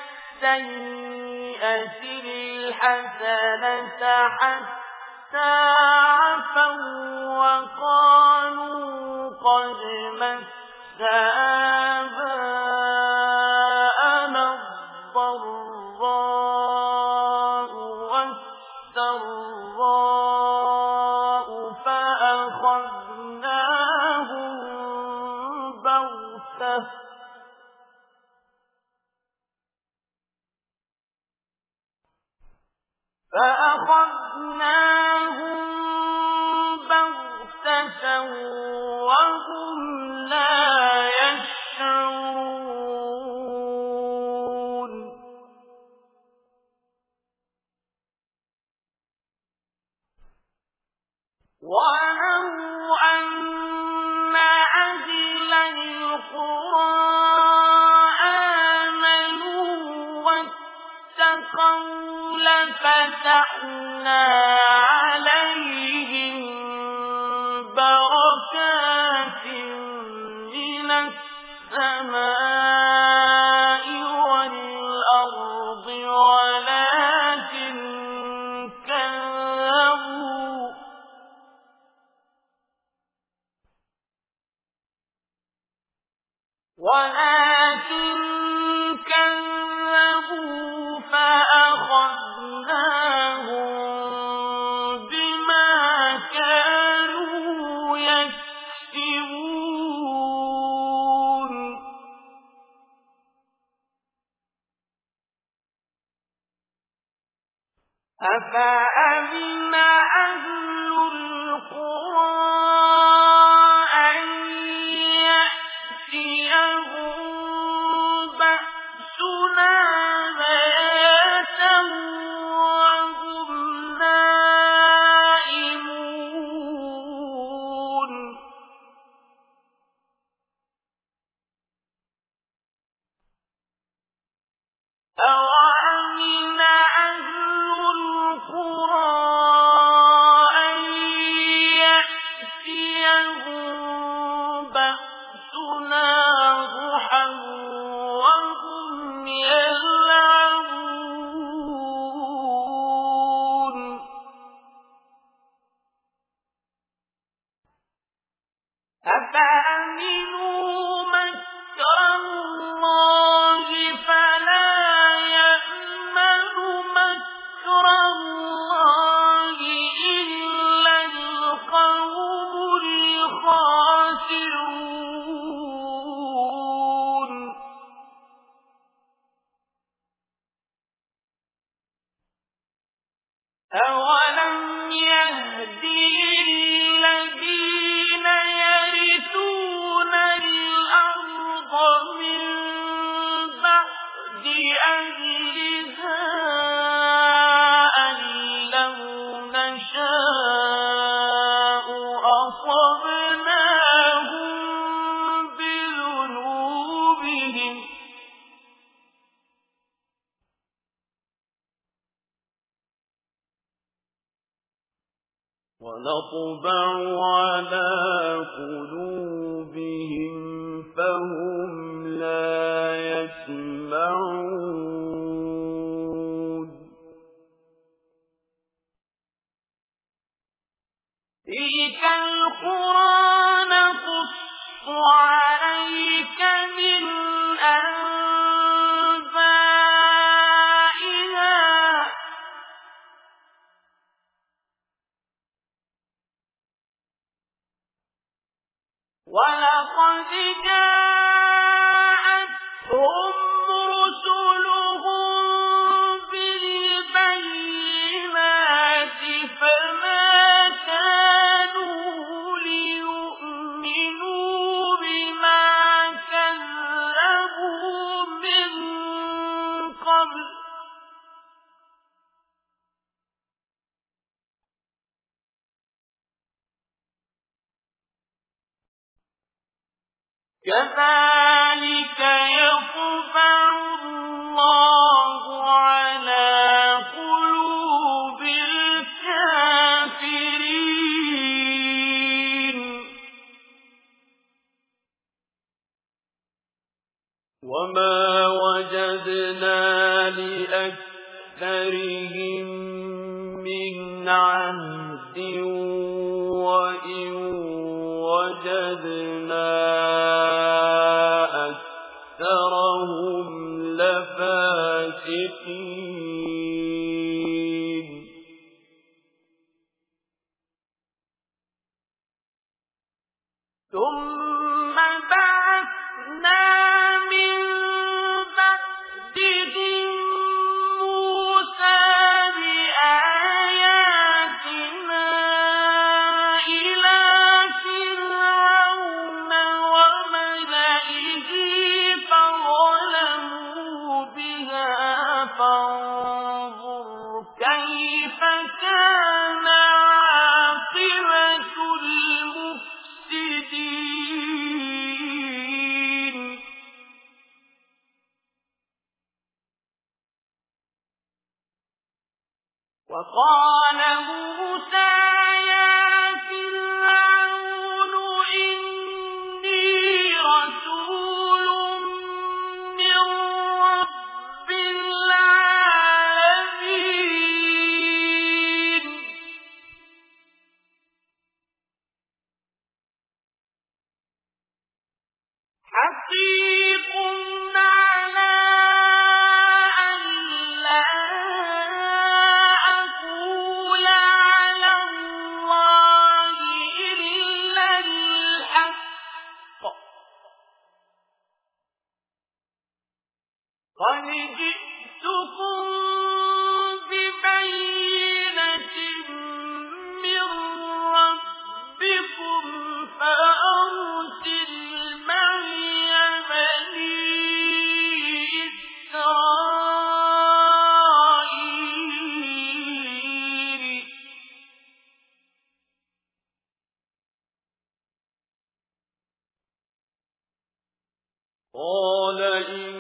السيئة الحسنة حتى عفوا وقالوا قد مس آباءنا الضراء والسراء فأخذناهم بغتة فأخذناهم بغتة وهم لا يشعرون ولو أن أهل القرى آمنوا واتقوا لفتحنا عليهم بركات من السماء والأرض ولكن كذبوا ولكن كذبوا فأخذناهم بما كانوا يكسبون أفأمن أهل القرى أن يأتيهم بأسنا بياتا وهم نائمون أوأمن أهل القرى أن يأتيهم بأسنا ضحى وهم يلعبون أفأمنوا مكر الله فلا أَوَلَمْ يَهْدِ لِلَّذِينَ يَرِثُونَ الْأَرْضَ مِن بَعْدِ أَهْلِهَا أَن لَّوْ نَشَاءُ أَصَبْنَاهُم بِذُنُوبِهِمْ وَنَطْبَعُ عَلَى قُلُوبِهِمْ فَهُمْ لَا يَسْمَعُونَ تِلْكَ الْقُرَى نَقُصُّ عَلَيْكَ مِنْ أَنْبَائِهَا وَلَقَدْ جَاءَتْهُمْ رُسُلُهُم بِالْبَيِّنَاتِ فَمَا كَانُوا لِيُؤْمِنُوا بِمَا كَذَّبُوا مِن قَبْلُ كَذَلِكَ يَطْبَعُ اللَّهُ عَلَى قُلُوبِ الْكَافِرِينَ وَمَا وَجَدْنَا لِأَكْثَرِهِم مِّنْ عَهْدٍ وَإِن وَجَدْنَا أَكْثَرَهُمْ لَفَاسِقِينَ ثُمَّ بَعَثْنَا مِن بَعْدِهِم مُوسَىٰ بِآيَاتِنَا إِلَىٰ فِرْعَوْنَ وَمَلَئِهِ فَظَلَمُوا بِهَا فَانظُرْ كَيْفَ كَانَ عَاقِبَةُ الْمُفْسِدِينَ وَقَالَ مُوسَىٰ يَا فِرْعَوْنُ إِنِّي رَسُولٌ مِّن رَّبِّ الْعَالَمِينَ حَقِيقٌ عَلَىٰ أَن لَّا أَقُولَ عَلَى اللَّهِ إِلَّا الْحَقَّ ۚ قَدْ جِئْتُكُم بِبَيِّنَةٍ مِّن رَّبِّكُمْ فَأَرْسِلْ مَعِيَ بَنِي إِسْرَائِيلَ قَالَ إِن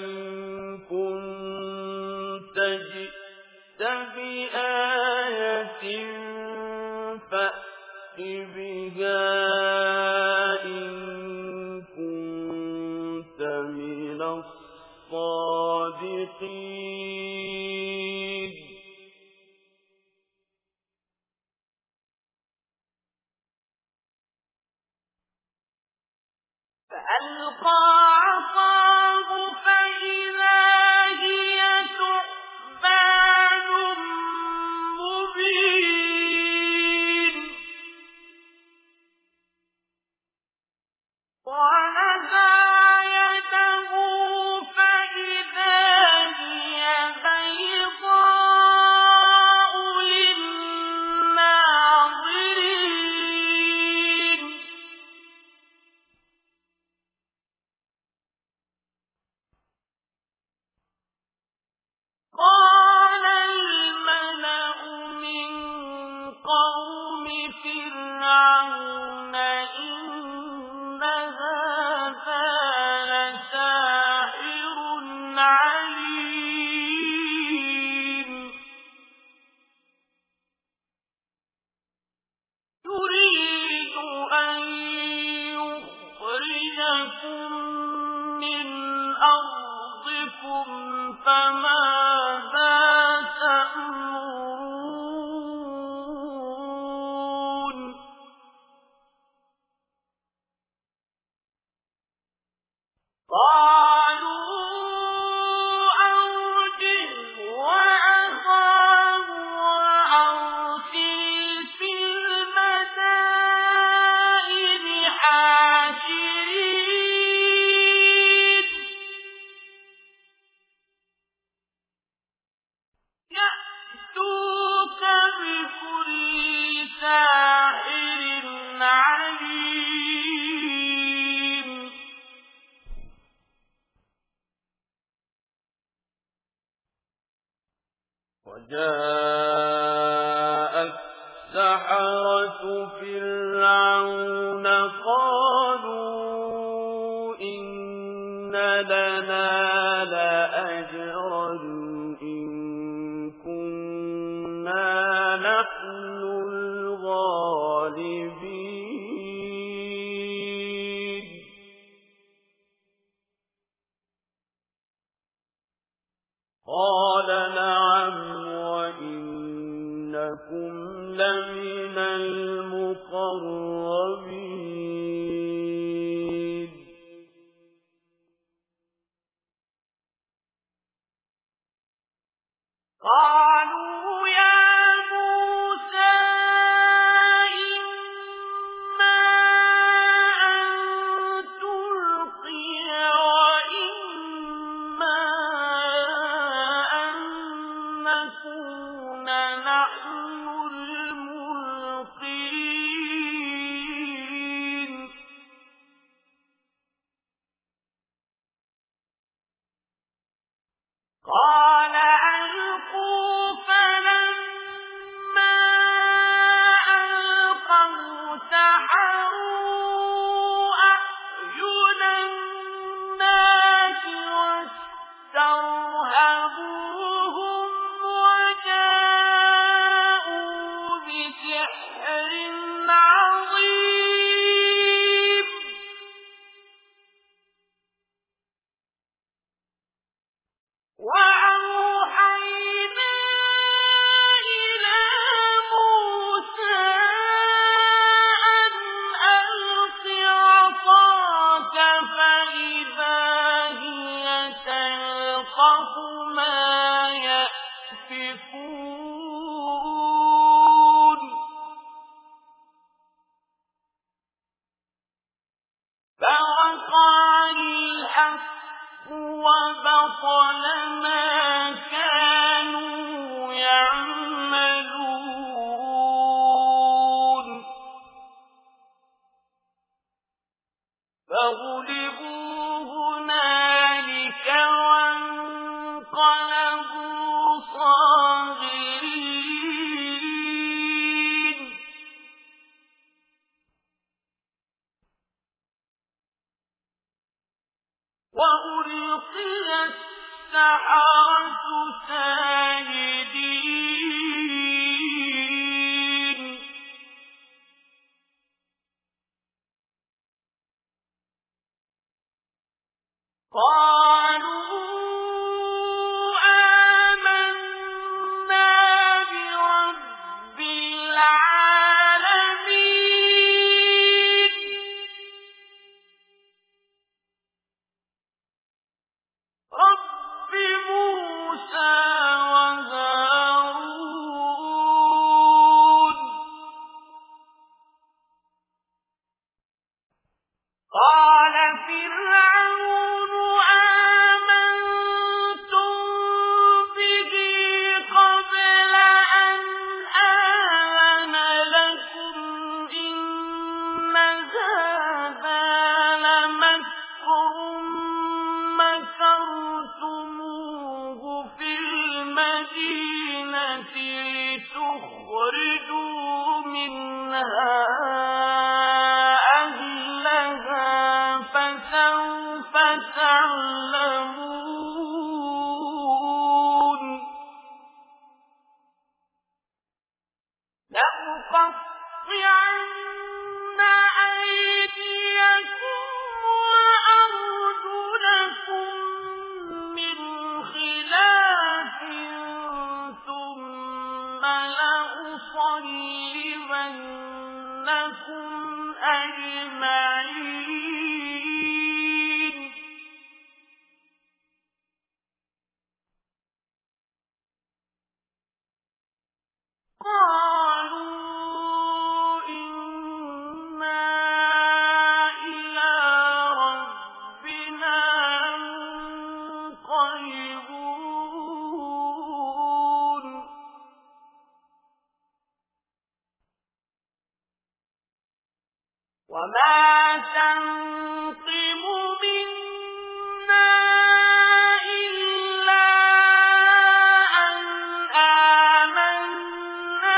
كُنتَ جِئْتَ بِآيَةٍ فَأْتِ بِهَا إِن كُنتَ مِنَ الصَّادِقِينَ فَأَلْقَىٰ عَصَاهُ فَإِذَا هِيَ ثُعْبَانٌ مُّبِينٌ وَنَزَعَ يَدَهُ فَإِذَا هِيَ بَيْضَاءُ لِلنَّاظِرِينَ بكل ساحر عليم. وجاء السحرة فرعون قالوا إن لنا لأجرا إن كنا نحن الغالبين. قال نعم وإنكم لمن المقربين. قالوا يا موسى إما أن تلقي وإما أن نكون نحن الملقين. قال ألقوا. فلما ألقوا سحروا أعين الناس واسترهبوهم وجاءوا بسحر عظيم. وأوحينا إلى موسى أن ألق عصاك فإذا هي تلقف ما يأفكون. فوقع الحق وبطل ما كانوا يعملون. فغلبوا هنالك وانقلبوا صاغرين. وألقي السحرة ساجدين. قالوا آمنا برب العالمين. رب موسى وهارون. قال فرعون آمنتم به قبل أن آذن لكم إن هذا لمكر مكرتموه في المدينة لتخرجوا منها أهلها فسوف تعلمون. لأقطعن أيديكم وأرجلكم من خلاف ثم لأصلبنكم أجمعين. قالوا إنا إلى ربنا منقلبون. وما تنقم منا إلا أن آمنا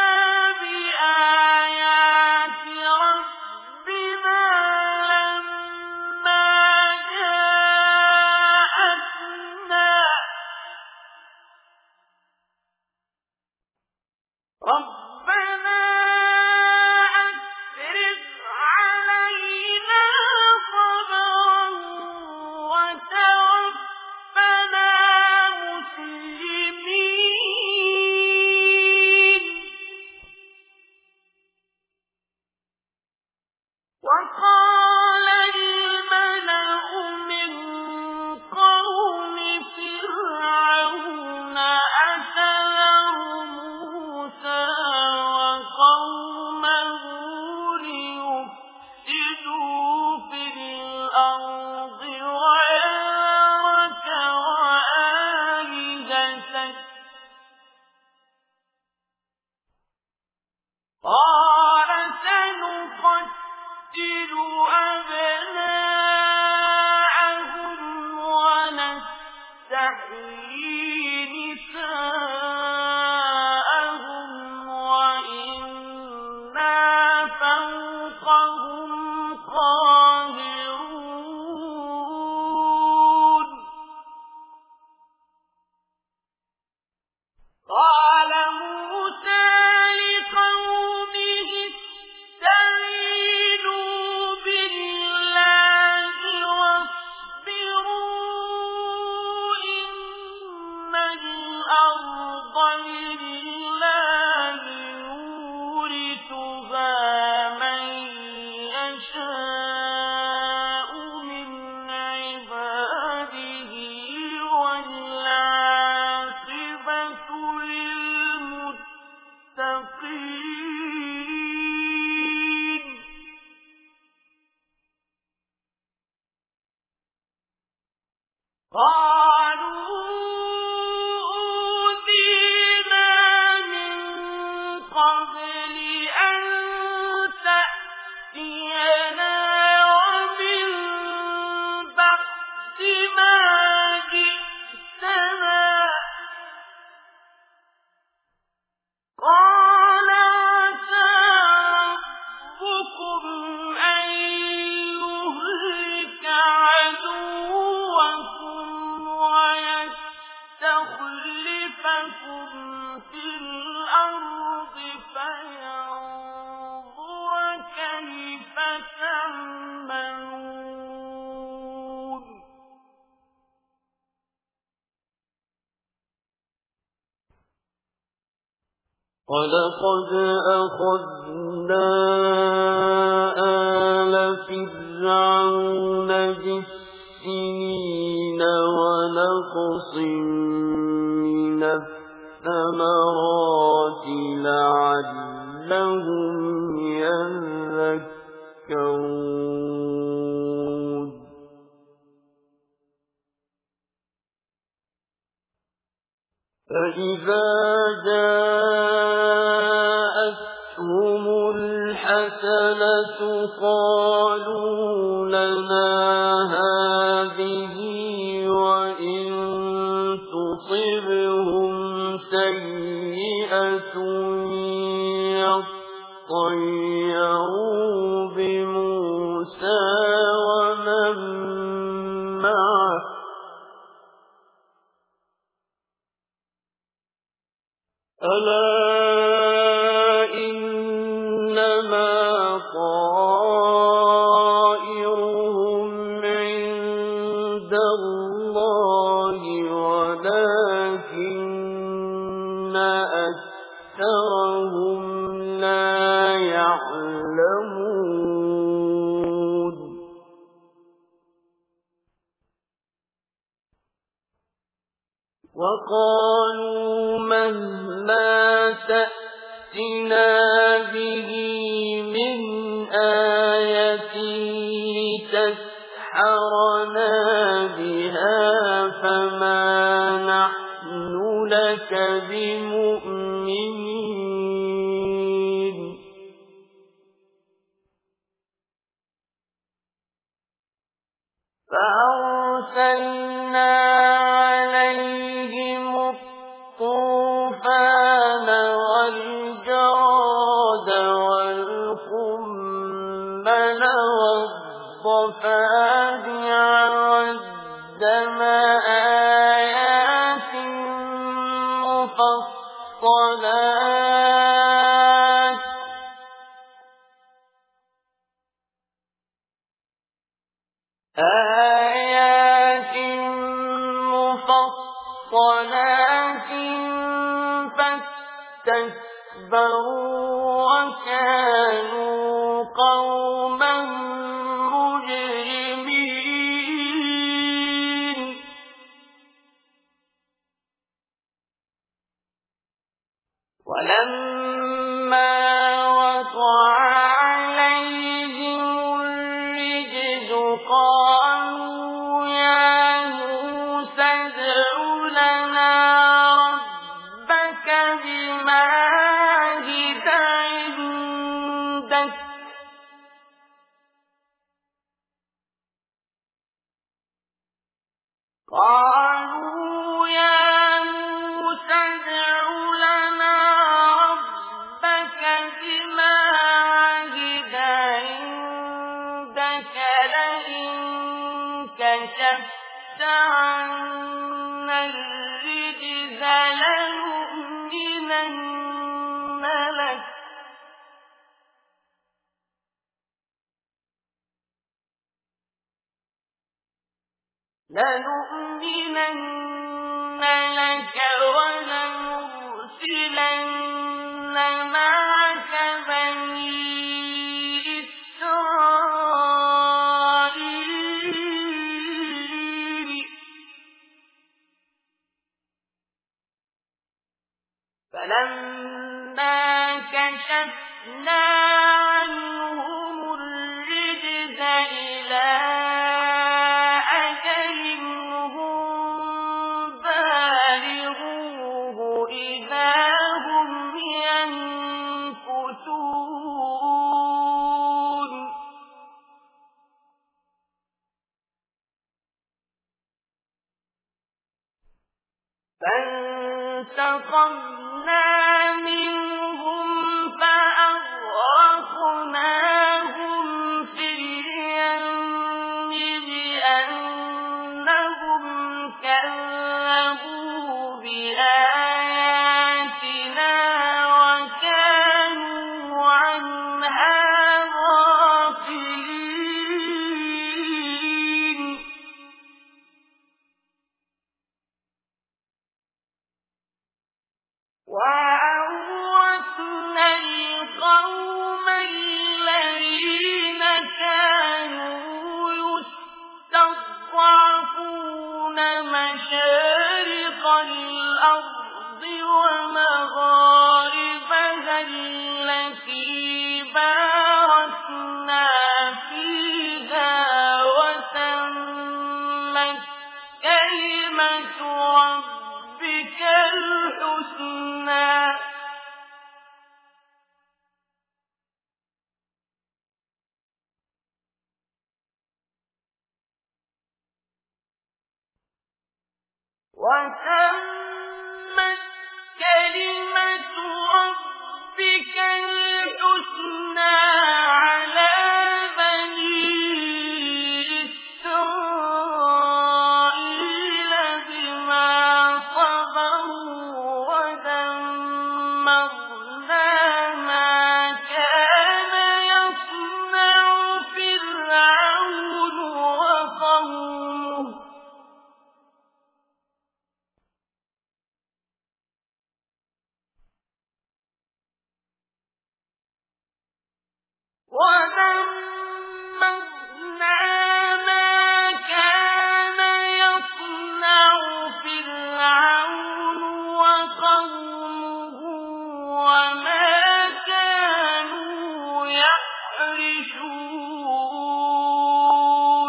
بآيات ربنا لما جاءتنا ربنا أفرغ علينا صبرا وتوفنا مسلمين وقال الملأ من قوم فرعون أتذر موسى وقومه ليفسدوا في الأرض ويذرك وآلهتك قال سنقتل أبناءهم ونستحيي نساءهم وإنا فوقهم قاهرون قال موسى لقومه استعينوا بالله واصبروا إن الأرض لله يورثها من يشاء من عباده والعاقبة للمتقين قالوا أوذينا من قبل أن تأتينا ومن بعد ما جئتنا قال عسى ربكم أن يهلك عدوكم ويستخلفكم في الأرض فينظر كيف تعملون ولقد أخذنا آل فرعون بالسنين ونقص من الثمرات لعلهم يذكرون فإذا جاءتهم الحسنة قالوا لنا هذه وإن تصبهم سيئة يطيروا بموسى ومن معه ألا إنما طائرهم عند الله ولكن أكثرهم لا يعلمون وقالوا مهما تأتنا به من آية لتسحرنا بها فما نحن لك بمؤمنين. أرسلنا عليهم الطوفان والجراد والقمل والضفادع والدم آيات مفصلات آيات مفصلات فاستكبروا وكانوا قوما مجرمين ولما وقع عليهم الرجز قالوا يا موسى ادع لنا ربك بما عهد عندك قالوا يا موسى ادع لنا ربك بما عهد عندك لئن كشفت عنا الرجز لنؤمنن لك لنؤمنن لك ولنرسلن معك بني إسرائيل فلما كشفنا عنهم الرجز إلى فانتقمنا منهم فأغرقناهم في اليم بأنهم كذبوا بآياتنا وكانوا عنها غافلين وأورثنا القوم الذين كانوا يستضعفون مشارق الأرض ومغاربها التي باركنا فيها وتمت كلمة ربك الحسنى وتمت كلمة ربك الحسنى على بني إسرائيل بما صبروا ودمرنا ما كان يصنع فرعون وقومه ودمرنا ما كان يصنع فرعون وقومه وما كانوا يحرشون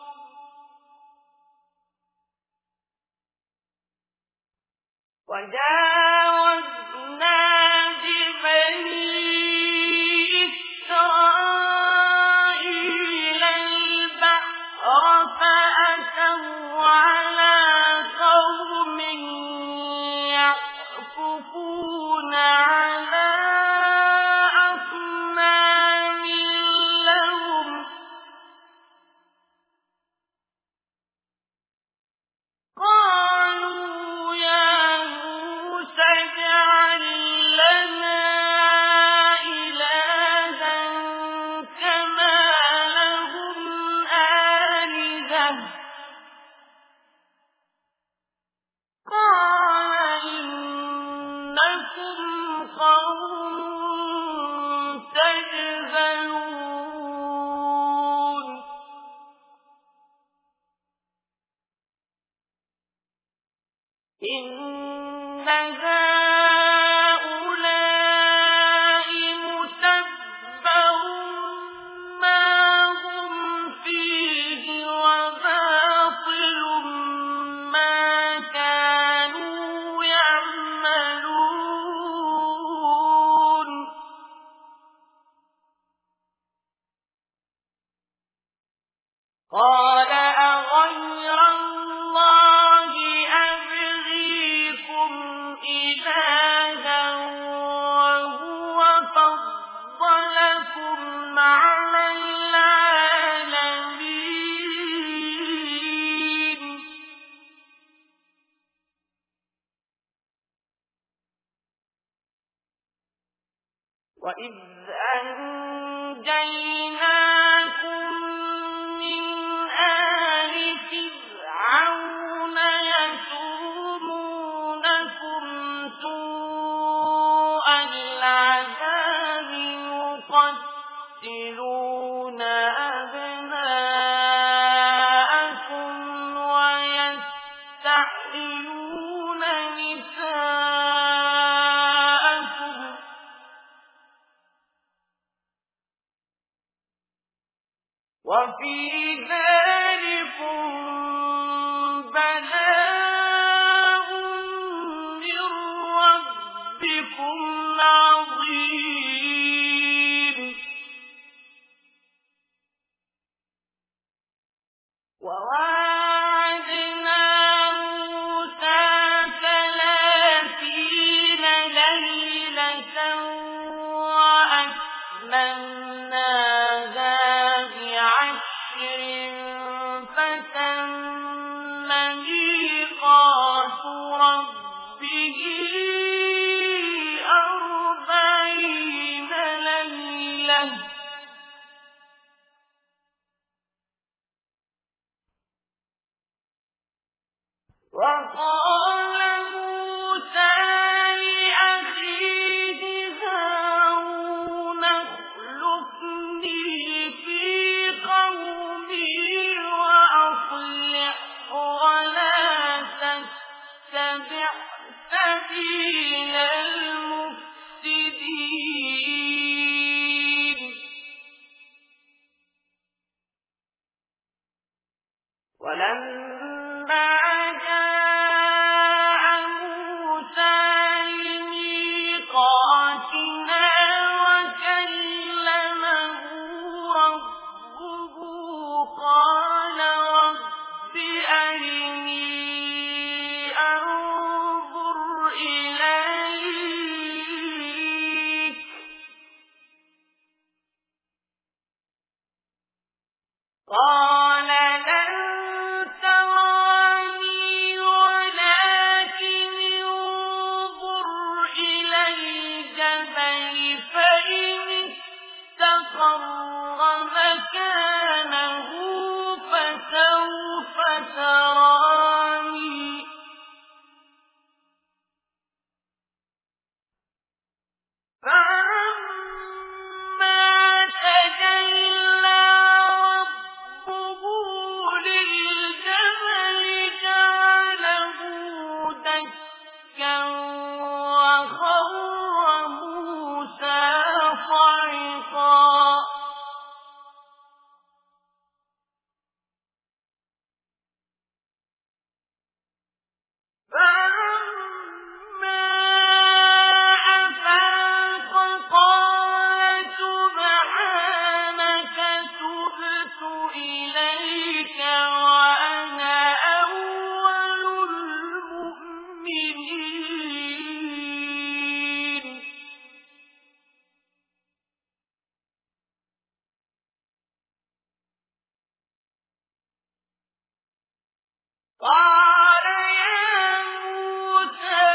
وجاوزنا ببني إسرائيل البحر فأتوا وإذ أنجيناكم من آل فرعون يسومونكم سوء العذاب يقتلون أبناءكم ويستحيون نساءكم وفي ذلكم بلاء من ربكم عظيم وواعدنا موسى ثلاثين ليلة وأتممناها بعشر فتم ميقات ربه أربعين ليلة وقال موسى لأخيه هارون اخلفني في قومي وأصلح ولا تتبع سبيل المفسدين ولما جاء موسى لميقاتنا وكلمه ربه قال رب أرني أنظر إليك قال لن تراني ولكن انظر إلى الجبل فإن استقر مكانه فسوف تراني فلما تجلى ربه للجبل جعله دكا وخر موسى صعقا فلما أفاق قال سبحانك تبت إليك وأنا أول المؤمنين قال يا موسى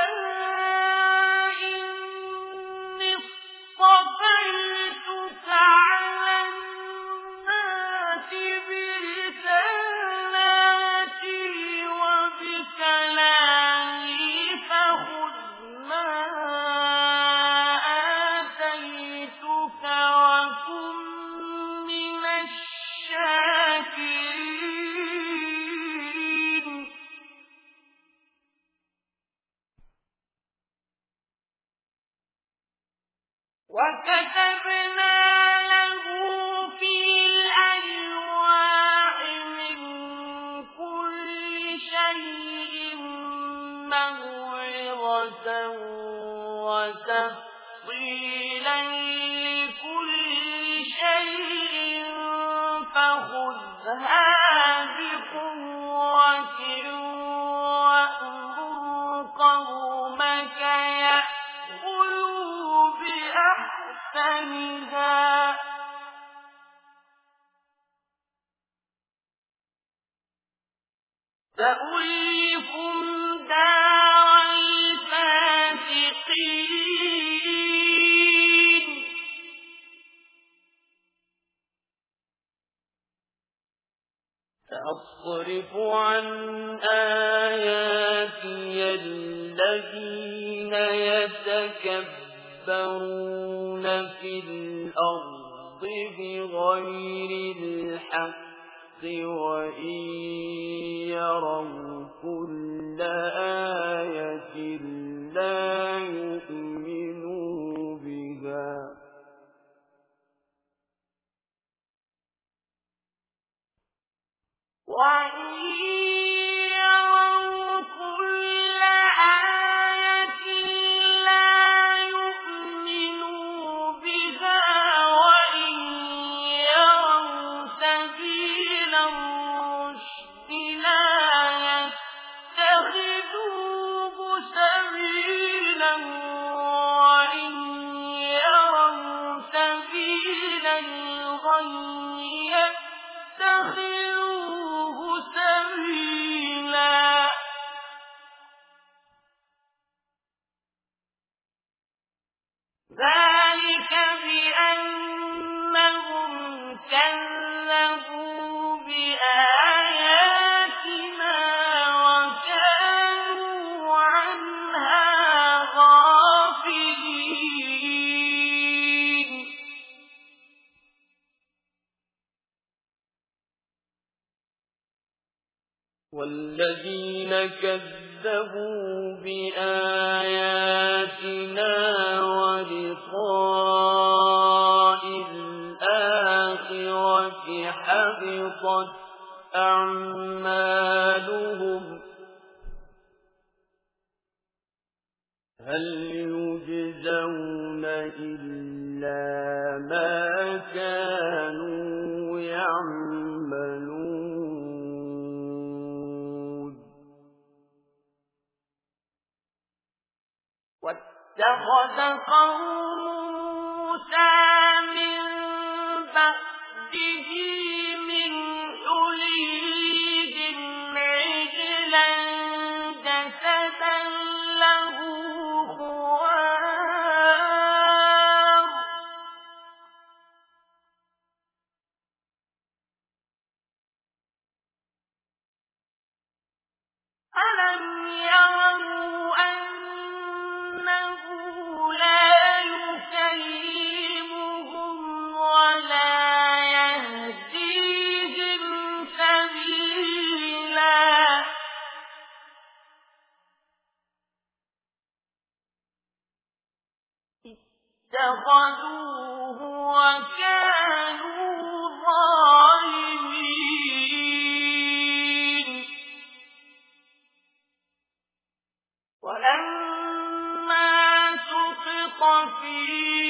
إني اصطفيتك على الناس برسالاتي وبكلامي فخذ ما آتيتك وكن من الشاكرين وكتبنا له في الألواح من كل شيء موعظة وتفصيلا لكل شيء فخذها بقوة وأمر قومك يأخذوا بأحسنها سأريكم دار الفاسقين عن آياتي الذين يتكبرون في الأرض بغير الحق وإن يروا كل آية لا يؤمنوا بها وإن يروا كل آية لا يؤمنوا بها وإن يروا سبيل الرشد لا يتخذوه سبيلا وإن يروا سبيل الغي يتخذوه سبيلا ذلك بأنهم كذبوا بآياتنا وكانوا عنها غافلين والذين كذبوا بآياتنا ولقاء الآخرة حبطت أعمالهم هل يجزون إلا ما كانوا يعملون واتخذ قوم موسى من بعده من حليهم عجلا جسدا له خوار ألم يروا أنه لا يكلمهم ولا يهديهم سبيلا اتخذوه وكانوا ظالمين ولما سقط في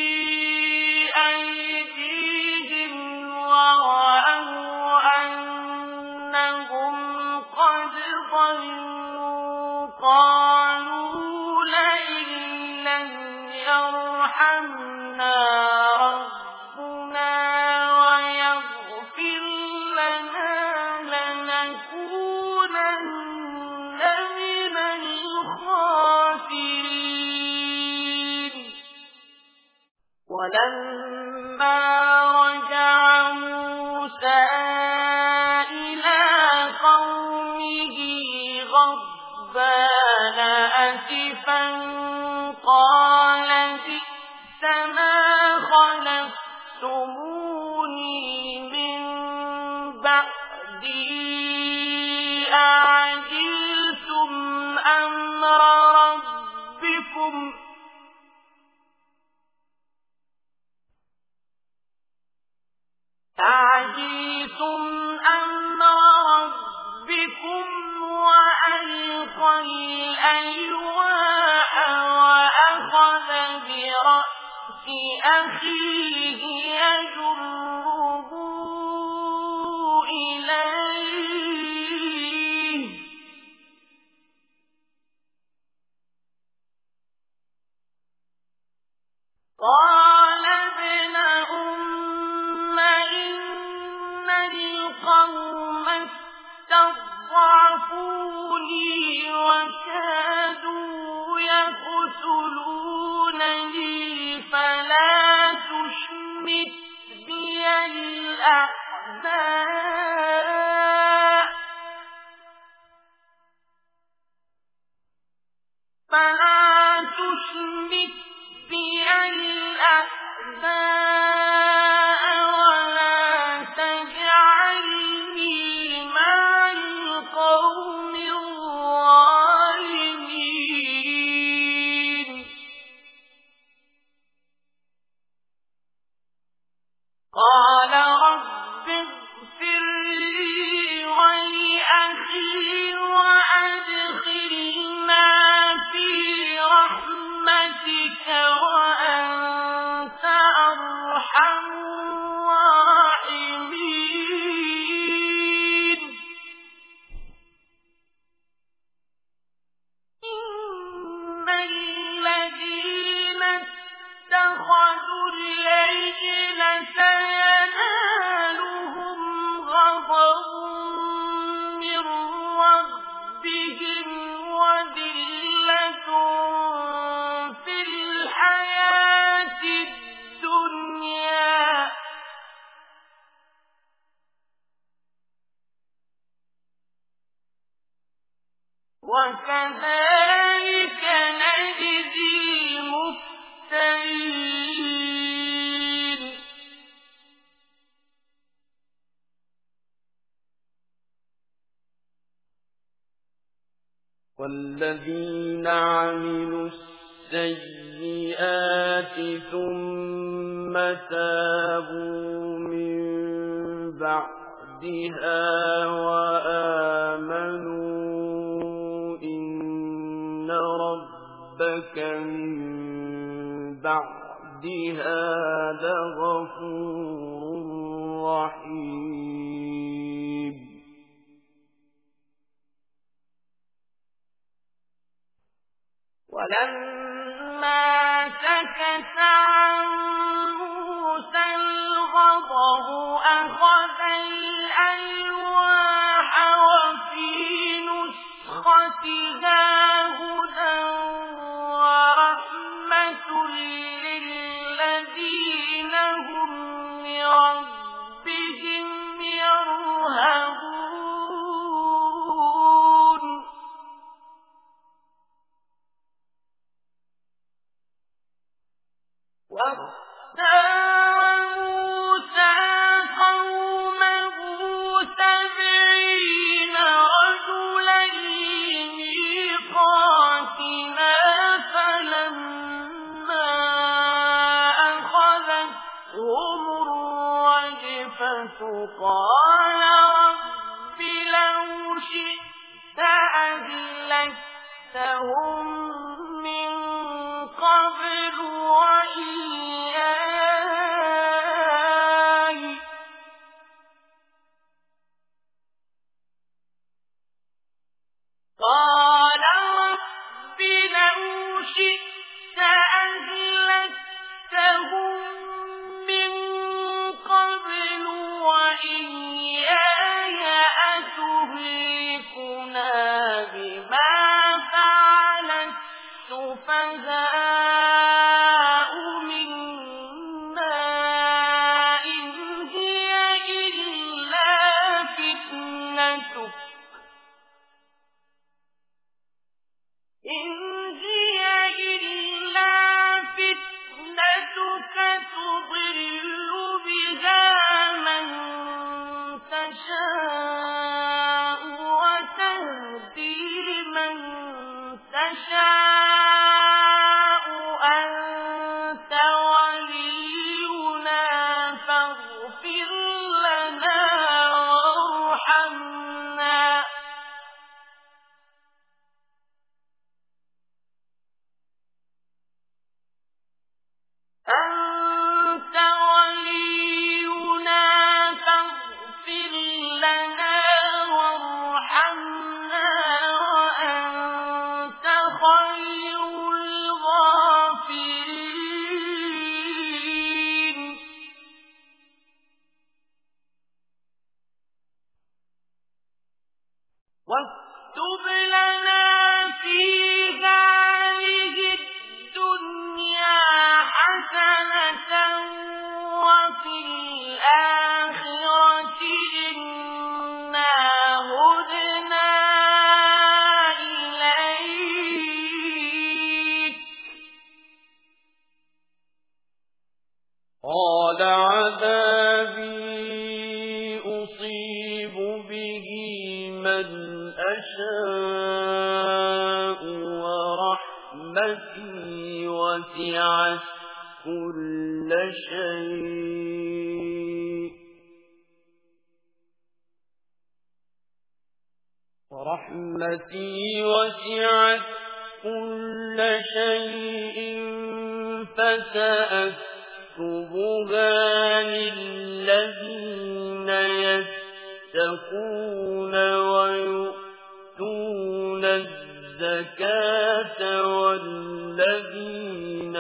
أيديهم ورأوا أنهم قد ضلوا قالوا لئن لم يرحمنا ربنا ويغفر لنا لنكونن من الخاسرين ولما رجع موسى إلى قومه غضبان أسفا قال بئس ما خلفتموني من بعدي أعجلتم أمر ربكم أعجلتم أمر ربكم وألقى الألواح وأخذ برأس أخيه يجره إليه قال ابن أم إن القوم استضعفوني وكادوا يقتلونني فلا تشمت بي الأعداء والذين عملوا السيئات ثم تابوا من بعدها وآمنوا إن ربك من بعدها لغفور رحيم. ولما سكت عن موسى الغضب أخذ الألواح وفي نسختها هدى ورحمة للذين هم لربهم يرهبون. واختار موسى قومه سبعين رجلا لميقاتنا فلما أخذتهم الرجفة قال رب لو شئت أهلكتهم من قبل وإياي قال رب لو شئت أهلكتهم من قبل وإياي أتهلكنا بما فعل السفهاء منا إن هي إلا فتنتك إن هي إلا فتنتك تضل بها من تشاء وتهدي من تشاء أنت ولينا فاغفر لنا وارحمنا أنت ولينا فاغفر لنا وارحمنا وأنت خير الغافرين. واكتب لنا في هذه الدنيا حسنة وفي الآخرة إنا هدنا إليك قال عذابي أصيب به من أشاء ورحمتي وسعت كل شيء ورحمتي وسعت كل شيء فسأكتبها للذين يتقون ويؤتون الزكاة والذين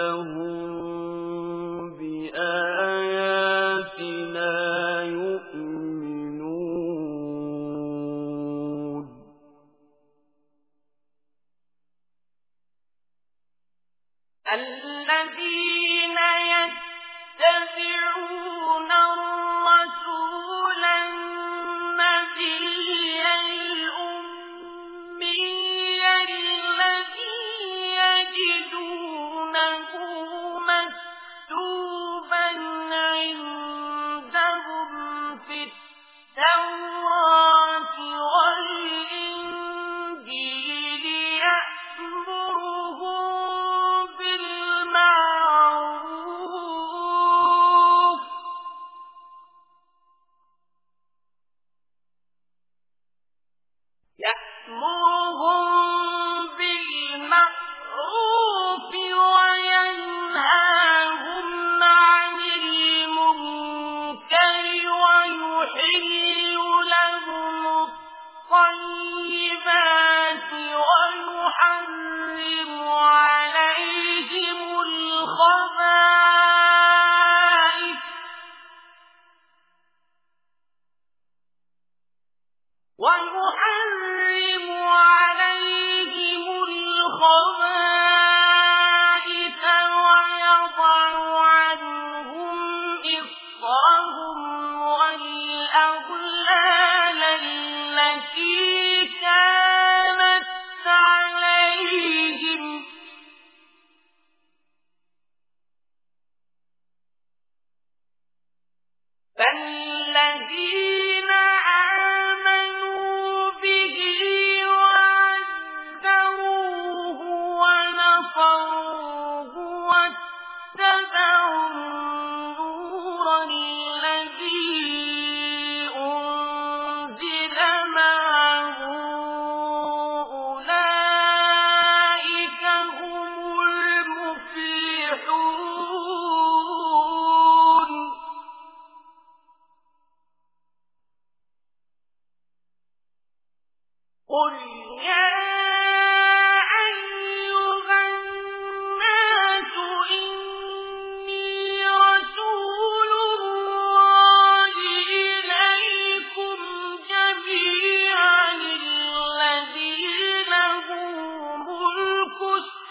هم بآياتنا يؤمنون. الذين يتبعون الرسول النبي الأمي الذي يجدونه مكتوبا عندهم في التوراة والإنجيل الخبائث ويحرم عليهم الخبائث ويضع عنهم إصرهم والأغلال التي كانت عليهم فالذين آمنوا به وعزروه ونصروه واتبعوا النور الذي أنزل معه أولئك هم المفلحون قل يا أيها الناس إني رسول الله إليكم جميعا الذي له ملك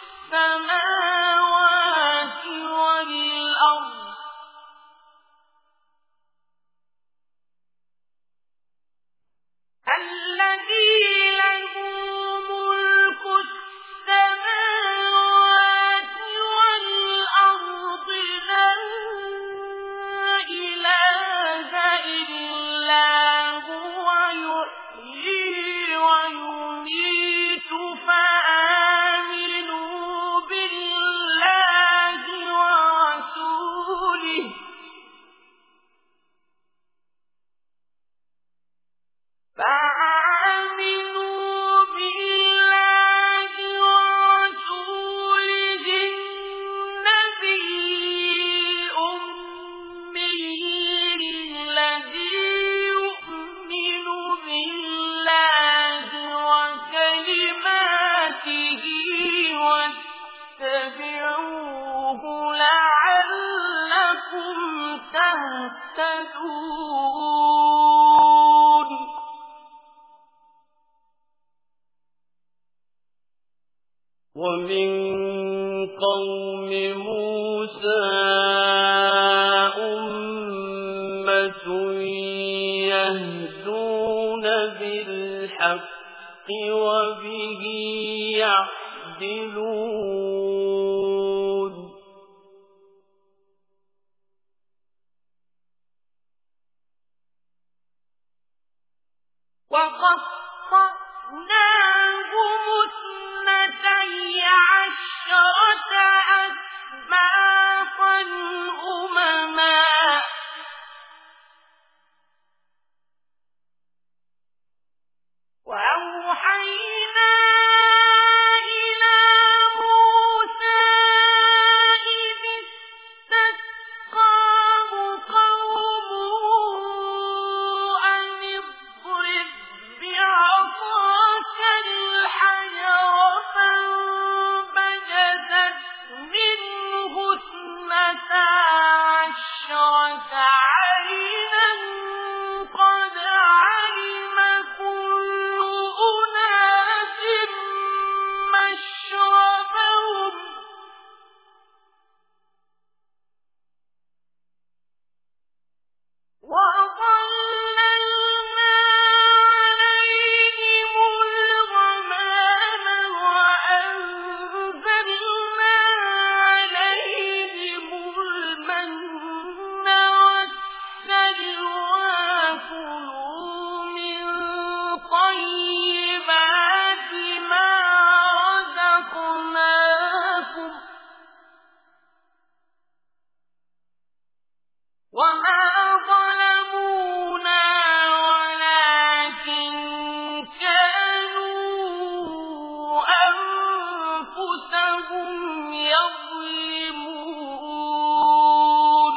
السماوات والأرض الذي له ملك السماوات والأرض لا إله إلا هو يحيي ويميت فآمنوا بالله ورسوله فآمنوا بالله ورسوله النبي الأمي الذي يؤمن بالله وكلماته واتبعوه لعلكم تهتدون ومن قوم موسى أمة يهدون بالحق وبه يعدلون وقطعناهم اثنتي عشرة أسباطا أمما وأوحينا إلى موسى إذ استسقاه قومه أن اضرب بعصاك الحجر فانبجست منه اثنتا عشرة عينا قد علم كل أناس مشربهم وأظللنا عليهم الغمام وأنزلنا عليهم المن والسلوى كلوا من طيبات ما رزقناكم وما ظلمونا ولكن كانوا أنفسهم يظلمون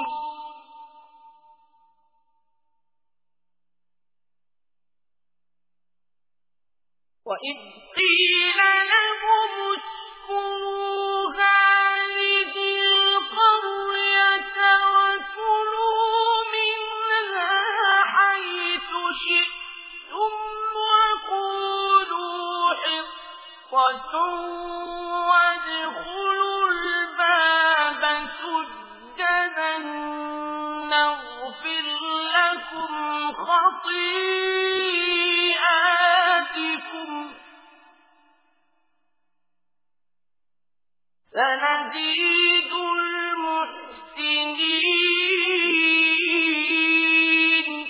وإذ قيل لهم اسكنوا هذه خطيئاتكم سنزيد المحسنين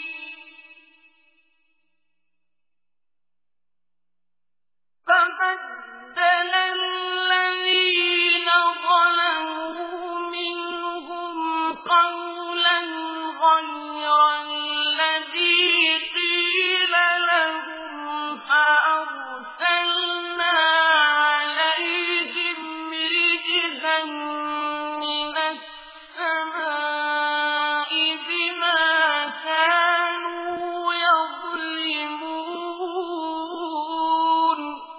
فبدل الذين ظلموا منهم قولا غير الذي قيل لهم فأرسلنا عليهم رجزا من السماء بما كانوا يظلمون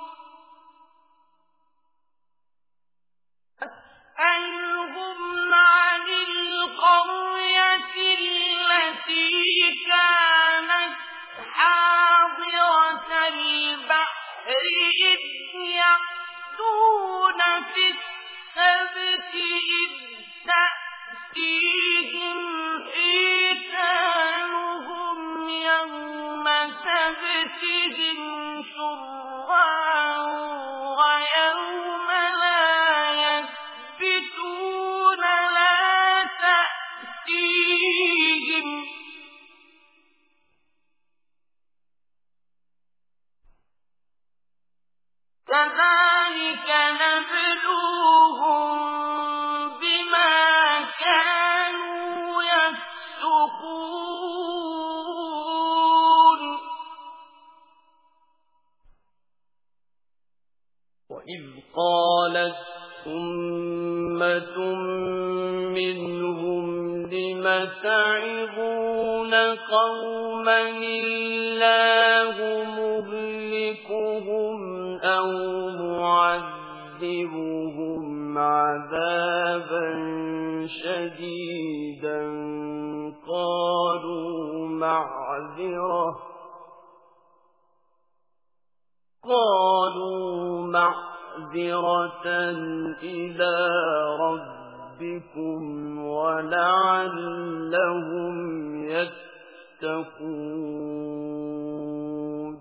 أسألهم عن القرية التي كانت حاضرة البحر إذ يعدون في السبت إذ تأتيهم حيتانهم يوم سبتهم شرعا ويوم لا يسبتون لا تأتيهم كذلك نبلوهم بما كانوا يفسقون وإذ قالت أمة منهم لم تعظون قوما الله مهلكهم أو معذبهم عذابا شديدا قالوا معذرة قالوا معذرة إلى ربكم ولعلهم يتقون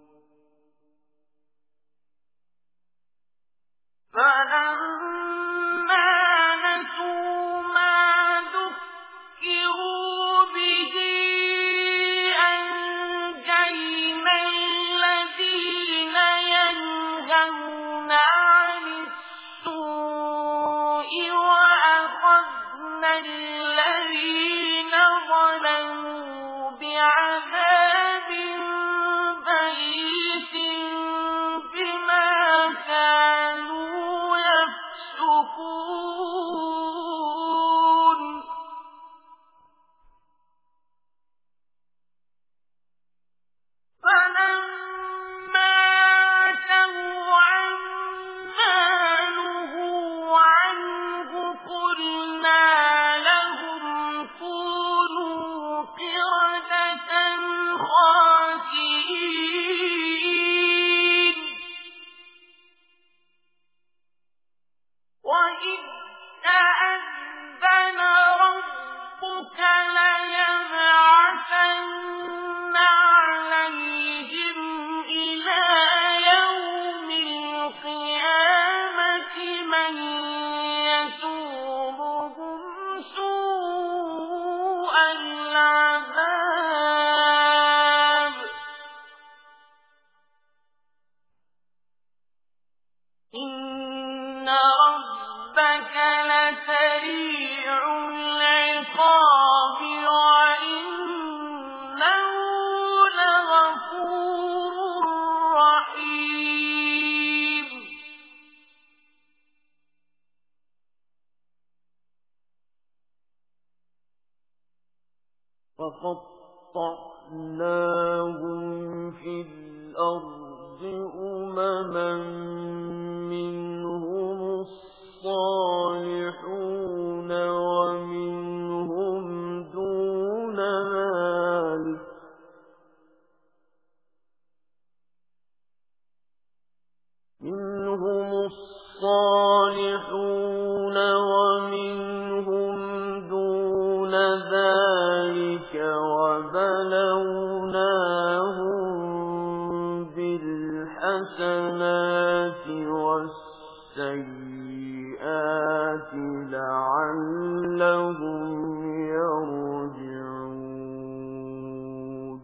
فلما نسوا ما ذكروا به أنجينا الذين ينهون عن السوء وأخذنا الذين ظلموا بعذاب بئيس بما كانوا يفسقون فلما عتوا عما نهوا عنه قلنا لهم كونوا قردة خاسئين وإذ تأذن ربك ليبعثن عليهم إلى يوم القيامة من يسومهم سوء العذاب إن ربك لسريع العقاب وإنه لغفور رحيم فقطعناهم في الأرض أمما منهم الصالحون ومنهم دون ذلك منهم الصالحون ومنهم دون ذلك وبلونا الحسنات والسيئات لعلهم يرجعون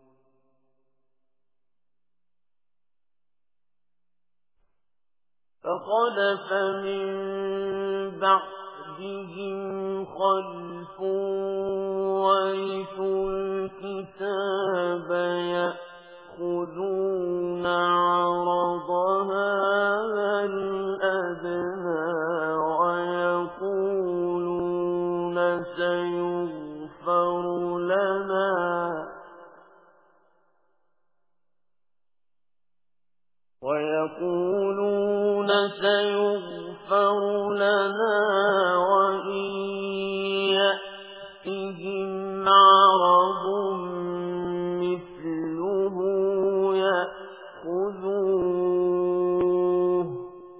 فخلف من بعدهم خلف ورثوا الكتاب يأخذون عرض هذا الأدنى ويقولون سيغفر لنا ويقولون سيغفر لنا وإن يأتهم عرض مثله يأخذوه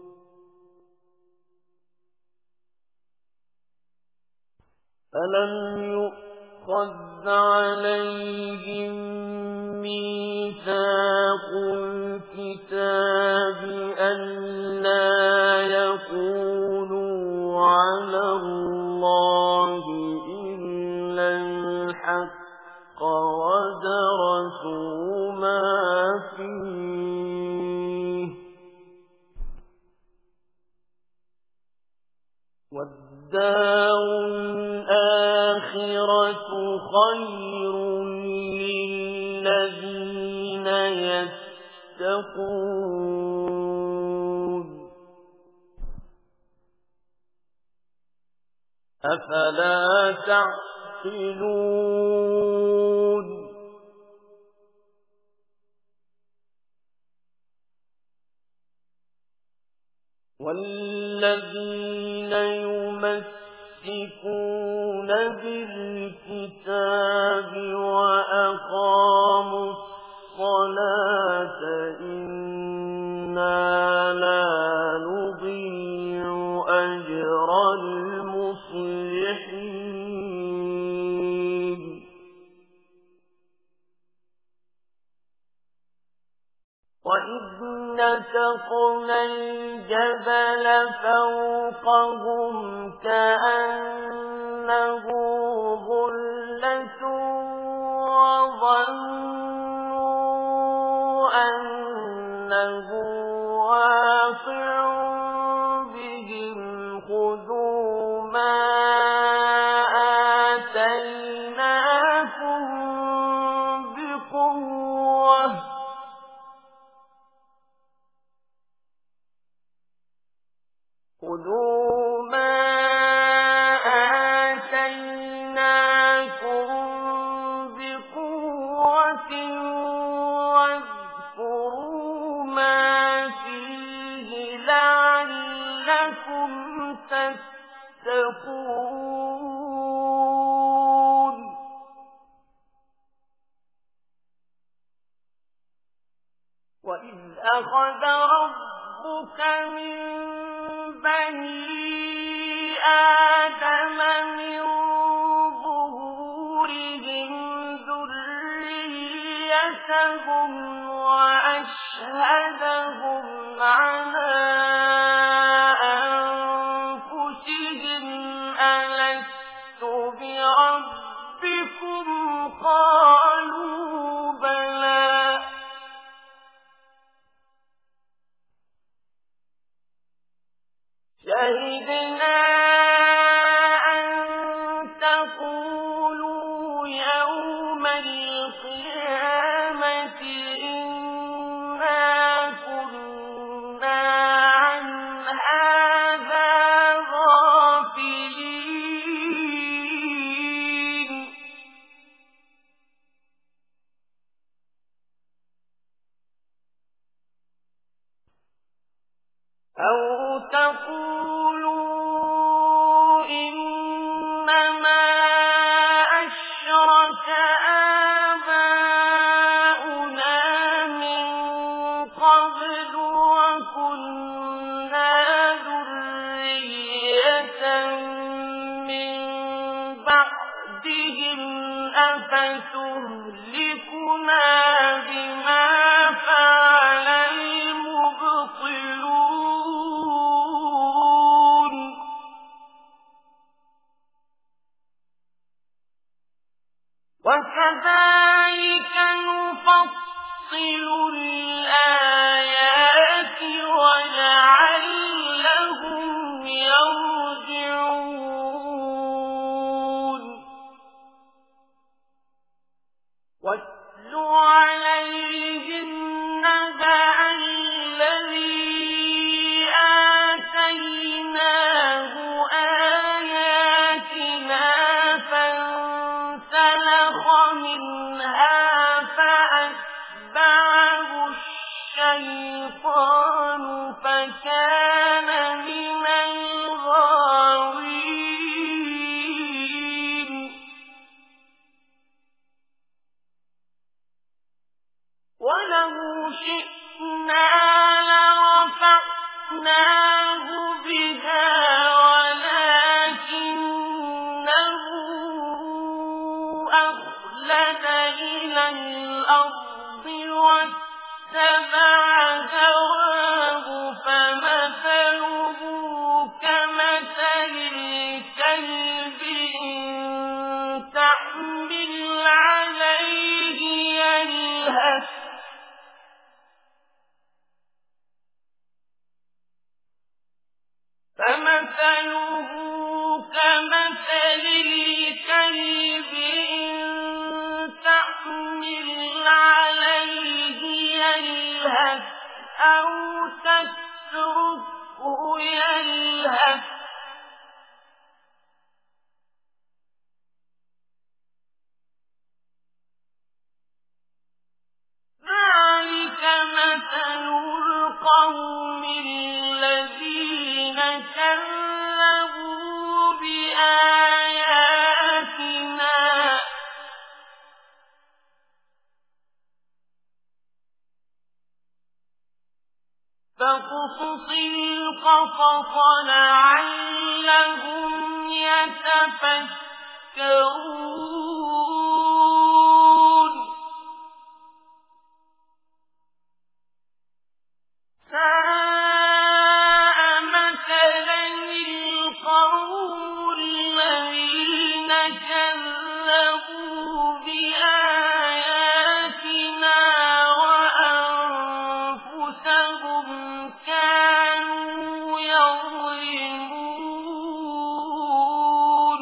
ألم يؤخذ عليهم ميثاق الكتاب ألا يقولوا على الله إلا الحق ودرسوا ما فيه والدار الآخرة خير للذين يتقون أفلا تعقلون والذين يمسكون بالكتاب وأقاموا الصلاة إنا لا نضيع أجر المصلحين وإذ نتقنا الجبل فوقهم كأنه ظلة وظنوا أنه واقع بهم خذوا ما آتيناكم بقوة خذوا ما آتيناكم بقوة واذكروا ما فيه لعلكم تتقون وإذ أخذ ربك من بني آدم من ظهورهم ذريتهم وأشهدهم على أنفسهم ألست بربكم قالوا بلى شهدنا أن تقولوا يوم القيامة إنا كنا عن هذا غافلين أو تقولوا إنما أشرك آباؤنا من قبل وكنا ذرية من بعدهم أفتهلكنا بما فعل المبطلون وكذلك نفصل الآيات ولعلهم يرجعون واتل عليهم نبأ الذي آتيناه آياتنا فانسلخ منها فأتبعه الشيطان فكان من الغاوين ولو شئنا لرفعناه بها ولكنه أخلد إلى الأرض واتبع هواه فمثله كمثل الكلب إن تحمل عليه يلهث فمثله كمثل الكلب إن تحمل عليه يلهث أو تتركه يلهث ذلك مثل القوم الذين كذبوا بآياتنا فاقصص القصص لعلهم يتفكرون ساء مثلا القوم الذين كذبوا بآياتنا وأنفسهم كانوا يظلمون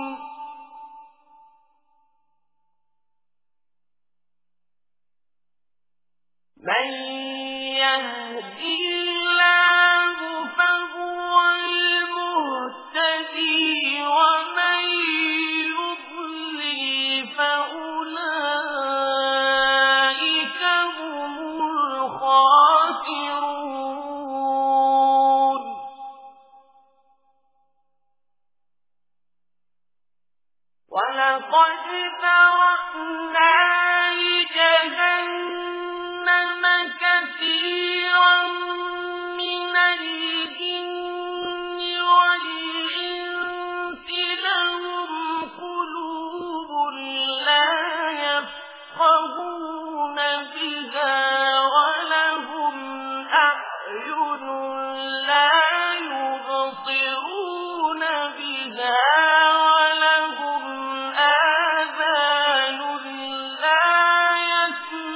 من يهدي الله فهو المهتدي ومن يضلل فأولئك هم الخاسرون ولقد ذرأنا لجهنم كثيرا من الجن والإنس لهم قلوب لا يفقهون بها ولهم أعين لا يبصرون بها ولهم آذان لا يسمعون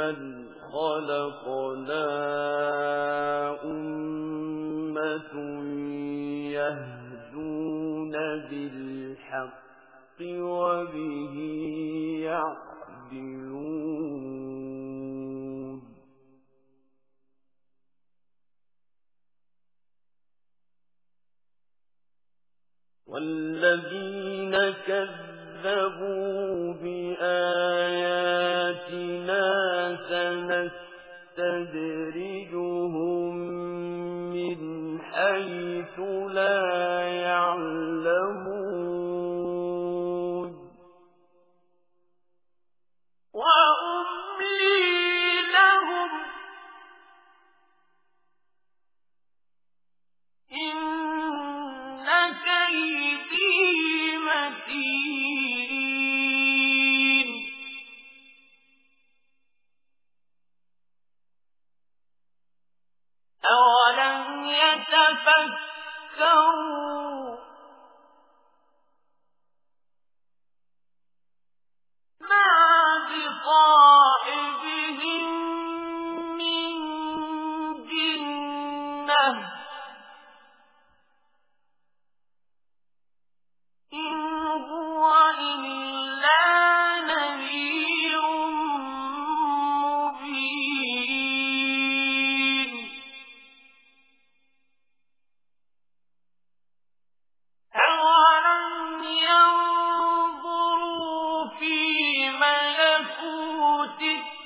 مِمَّنْ خَلَقْنَا أُمَّةٌ يَهْدُونَ بِالْحَقِّ وَبِهِ يَعْدِلُونَ وَالَّذِينَ كَذَّبُوا بِآيَاتِنَا سَنَسْتَدْرِجُهُم مِّنْ حَيْثُ لَا يَعْلَمُونَ وَأُمْلِي لَهُمْ إِنَّ كَيْدِي مَتِينٌ أَوَلَمْ يَتَفَكَّرُوا مَا بِصَاحِبِهِم مِّن جِنَّةٍ إِنْ هُوَ إِلَّا نَذِيرٌ مُّبِينٌ أَوَلَمْ يَنظُرُوا فِي مَلَكُوتِ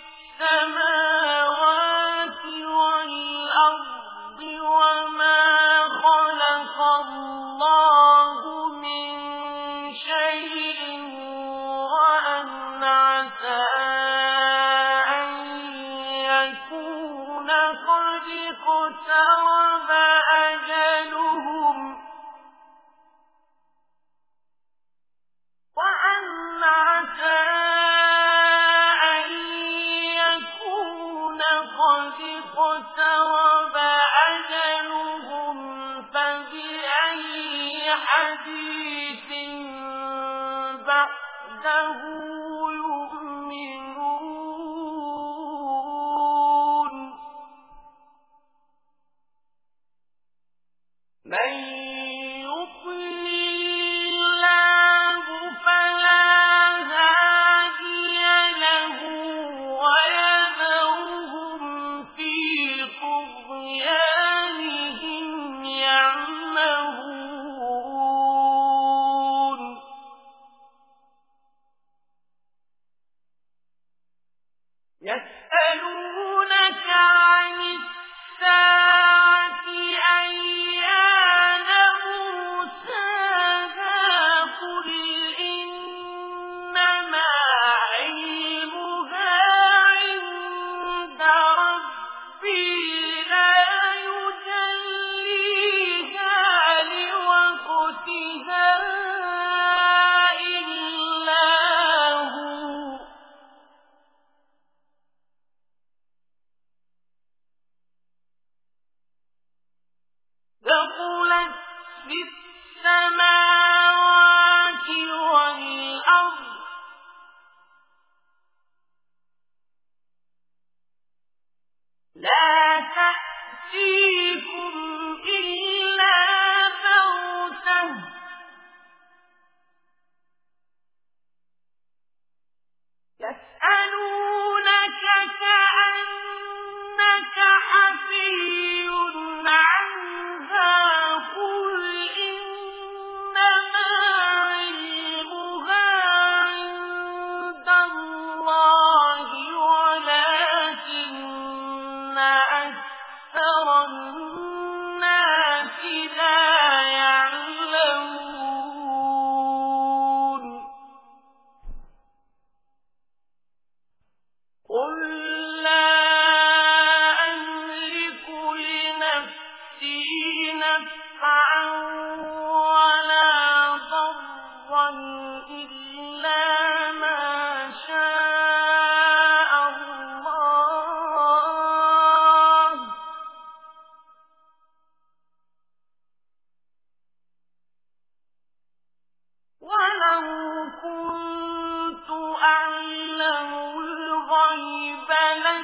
السَّمَاوَاتِ وَالْأَرْضِ وَمَا خَلَقَ اللَّهُ مِن شَيْءٍ وَأَنْ عَسَىٰ أَن يَكُونَ قَدِ اقْتَرَبَ أَجَلُهُمْ وَأَنْ عَسَىٰ أَن يَكُونَ قَدِ اقْتَرَبَ أَجَلُهُمْ فَبِأَيِّ حَدِيثٍ بَعْدَهُ يُؤْمِنُونَ مَن يُضْلِلِ اللَّهُ فَلَا هَادِيَ لَهُ وَيَذَرُهُمْ فِي طُغْيَانِهِمْ يَعْمَهُونَ يَسْأَلُونَكَ عَنِ السَّاعَةِ أَيَّانَ مُرْسَاهَا قُلْ إِنَّمَا عِلْمُهَا عِندَ رَبِّي لَا يُجَلِّيهَا لِوَقْتِهَا إِلَّا هُوَ ثَقُلَتْ فِي السَّمَاوَاتِ وَالْأَرْضِ لَا تَأْتِيكُمْ إِلَّا بَغْتَةً يَسْأَلُونَكَ كَأَنَّكَ حَفِيٌّ عَنْهَا قُلْ إِنَّمَا عِلْمُهَا عِندَ اللَّهِ وَلَكِنَّ أَكْثَرَ النَّاسِ لَا يَعْلَمُونَ قُل لَّا أَمْلِكُ لِنَفْسِي نَفْعًا وَلَا ضَرًّا إِلَّا مَا شَاءَ اللَّهُ وَلَوْ كُنتُ أَعْلَمُ الْغَيْبَ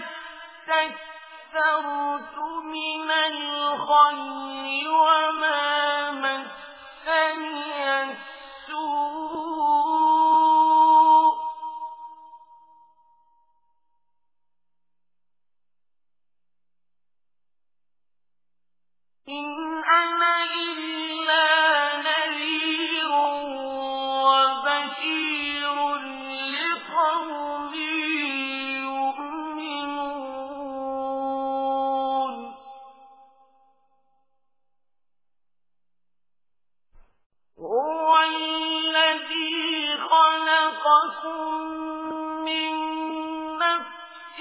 بالخير وما مسني السوء إن أنا إلا نذير وبشير لقوم يؤمنون هو الذي خلقكم من نفس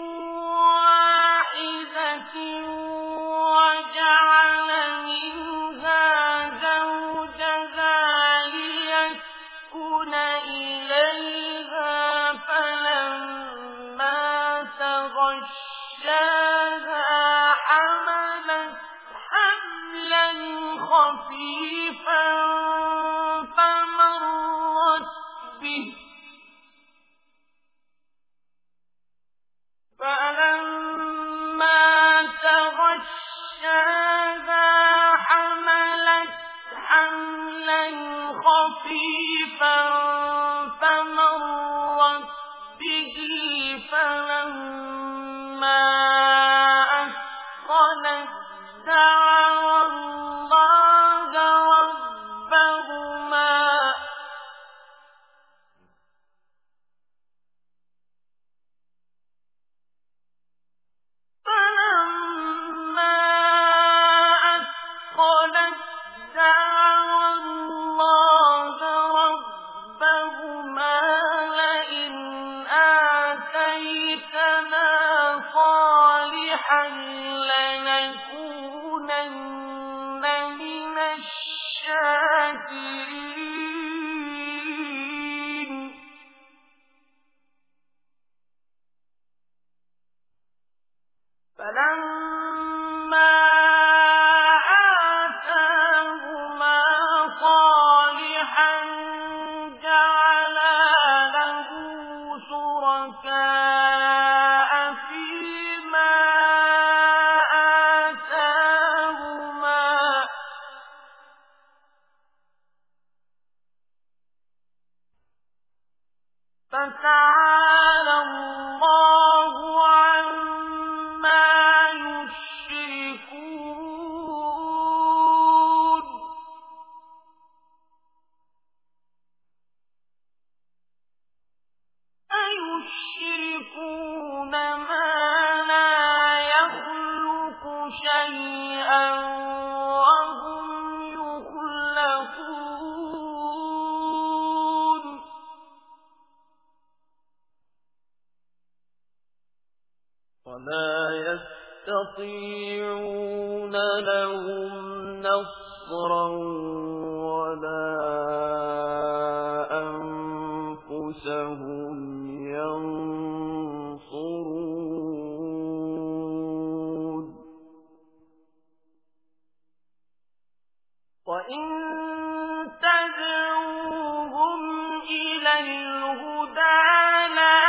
واحدة وجعل منها زوجها ليسكن إليها فلما تغشاها حملت حملا خفيفا فمرت به فلما تغشاها حملت حملا خفيفا فمرت به فلما أثقلت دعوا الله ربهما فلما أثقلت دعوا الله ربهما لئن آتيتنا صالحا لنكونن من الشاكرين فلما آتاهما صالحا جعلا له شركاء فيما آتاهما فتعالى الله عما يشركون أيشركون ما لا يخلق شيئا وهم يخلقون ولا يستطيعون لهم نصرا ولا أنفسهم ينصرون وإن تدعوهم إلى الهدى لا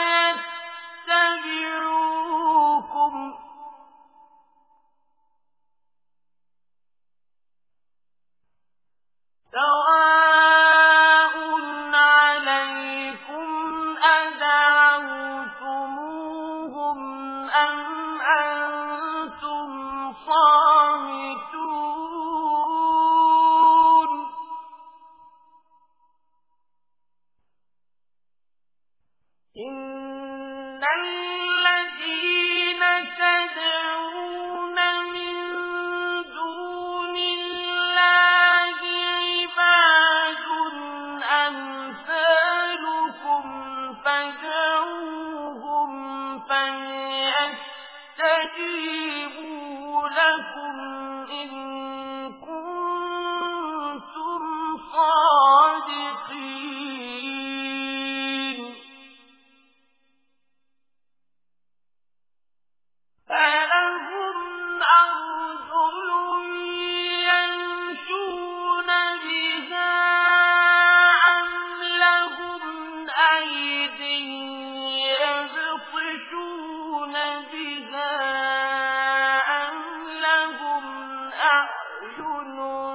يتبعوكم سواء عليكم أدعوتموهم أم أنتم صامتون إن الذين تدعون من دون الله عباد أعين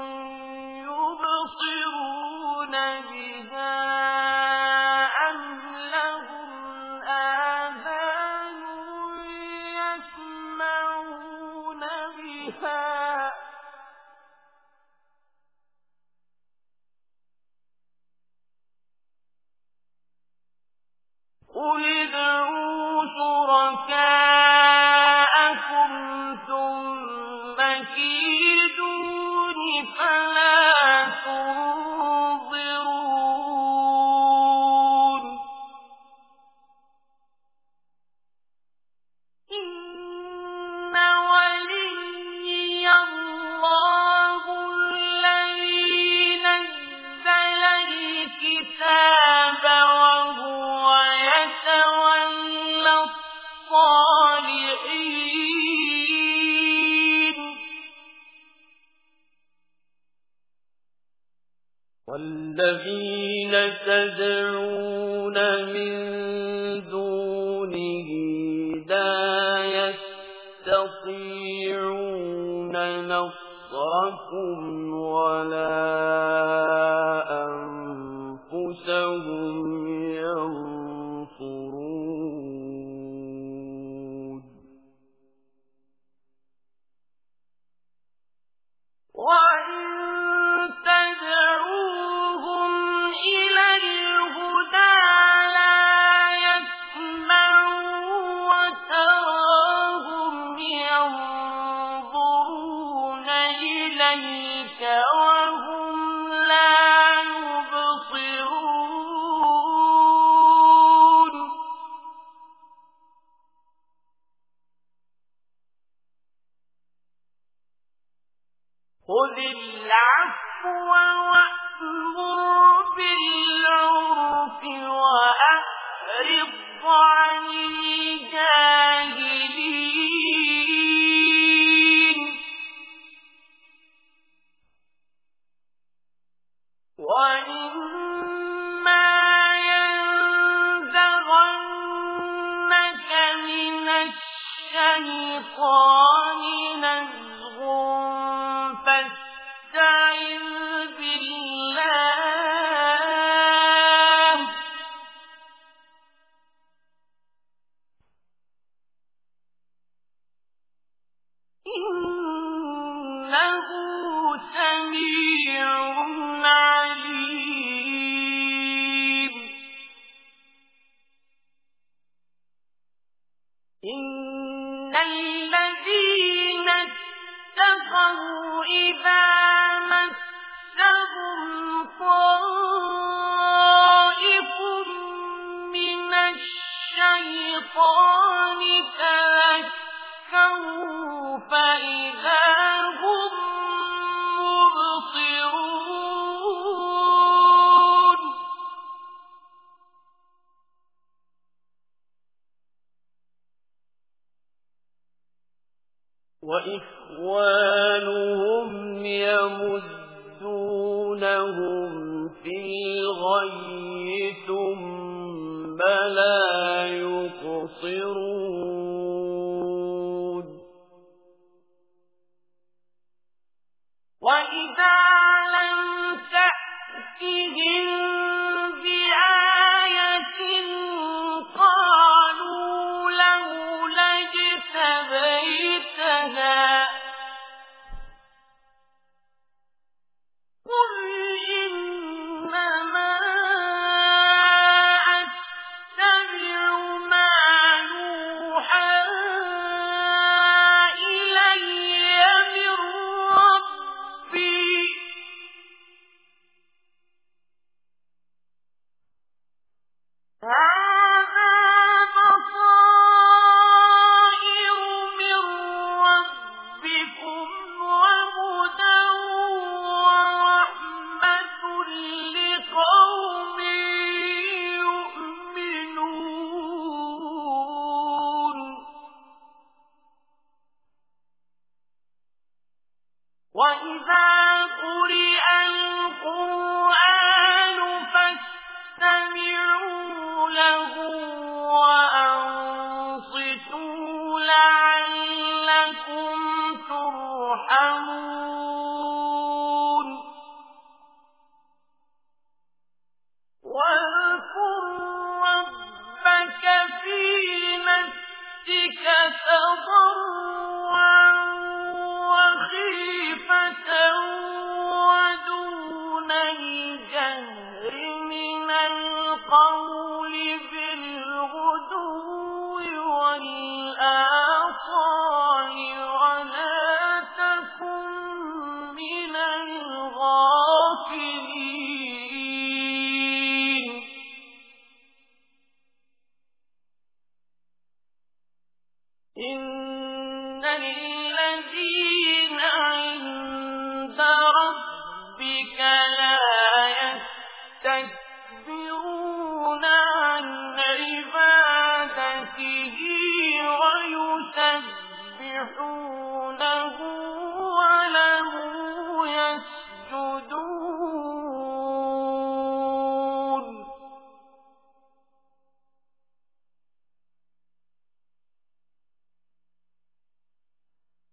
يبصرون بها أم لهم آذان يسمعون بها قل ادعوا شركاءكم ثم كيدون فلا تنظرون إن وليي الله الذي نزل الكتاب وهو يتولى الصالحين والذين تدعون من دونه لا يستطيعون نصركم ولا أنفسهم ينصرون وإن تدعوهم إلى الهدى لا يسمعوا وتراهم ينظرون إليك وهم لا يبصرون خذ العفو وأمر بالعرف وأعرض عن الجاهلين وإما ينزغنك من الشيطان نزغ فاستعذ بالله إنه سميع عليم إن الذين اتقوا إذا مسهم طائف من الشيطان تذكروا فإذا هم مبصرون وإخوانهم يمدونهم في الغي ثم لا يقصرون وإذا لم تأتهم بآية قالوا لولا اجتبيتها قل إنما أتبع ما يوحى إلي من ربي ربك لا يستكبرون عن عبادته ويسبحون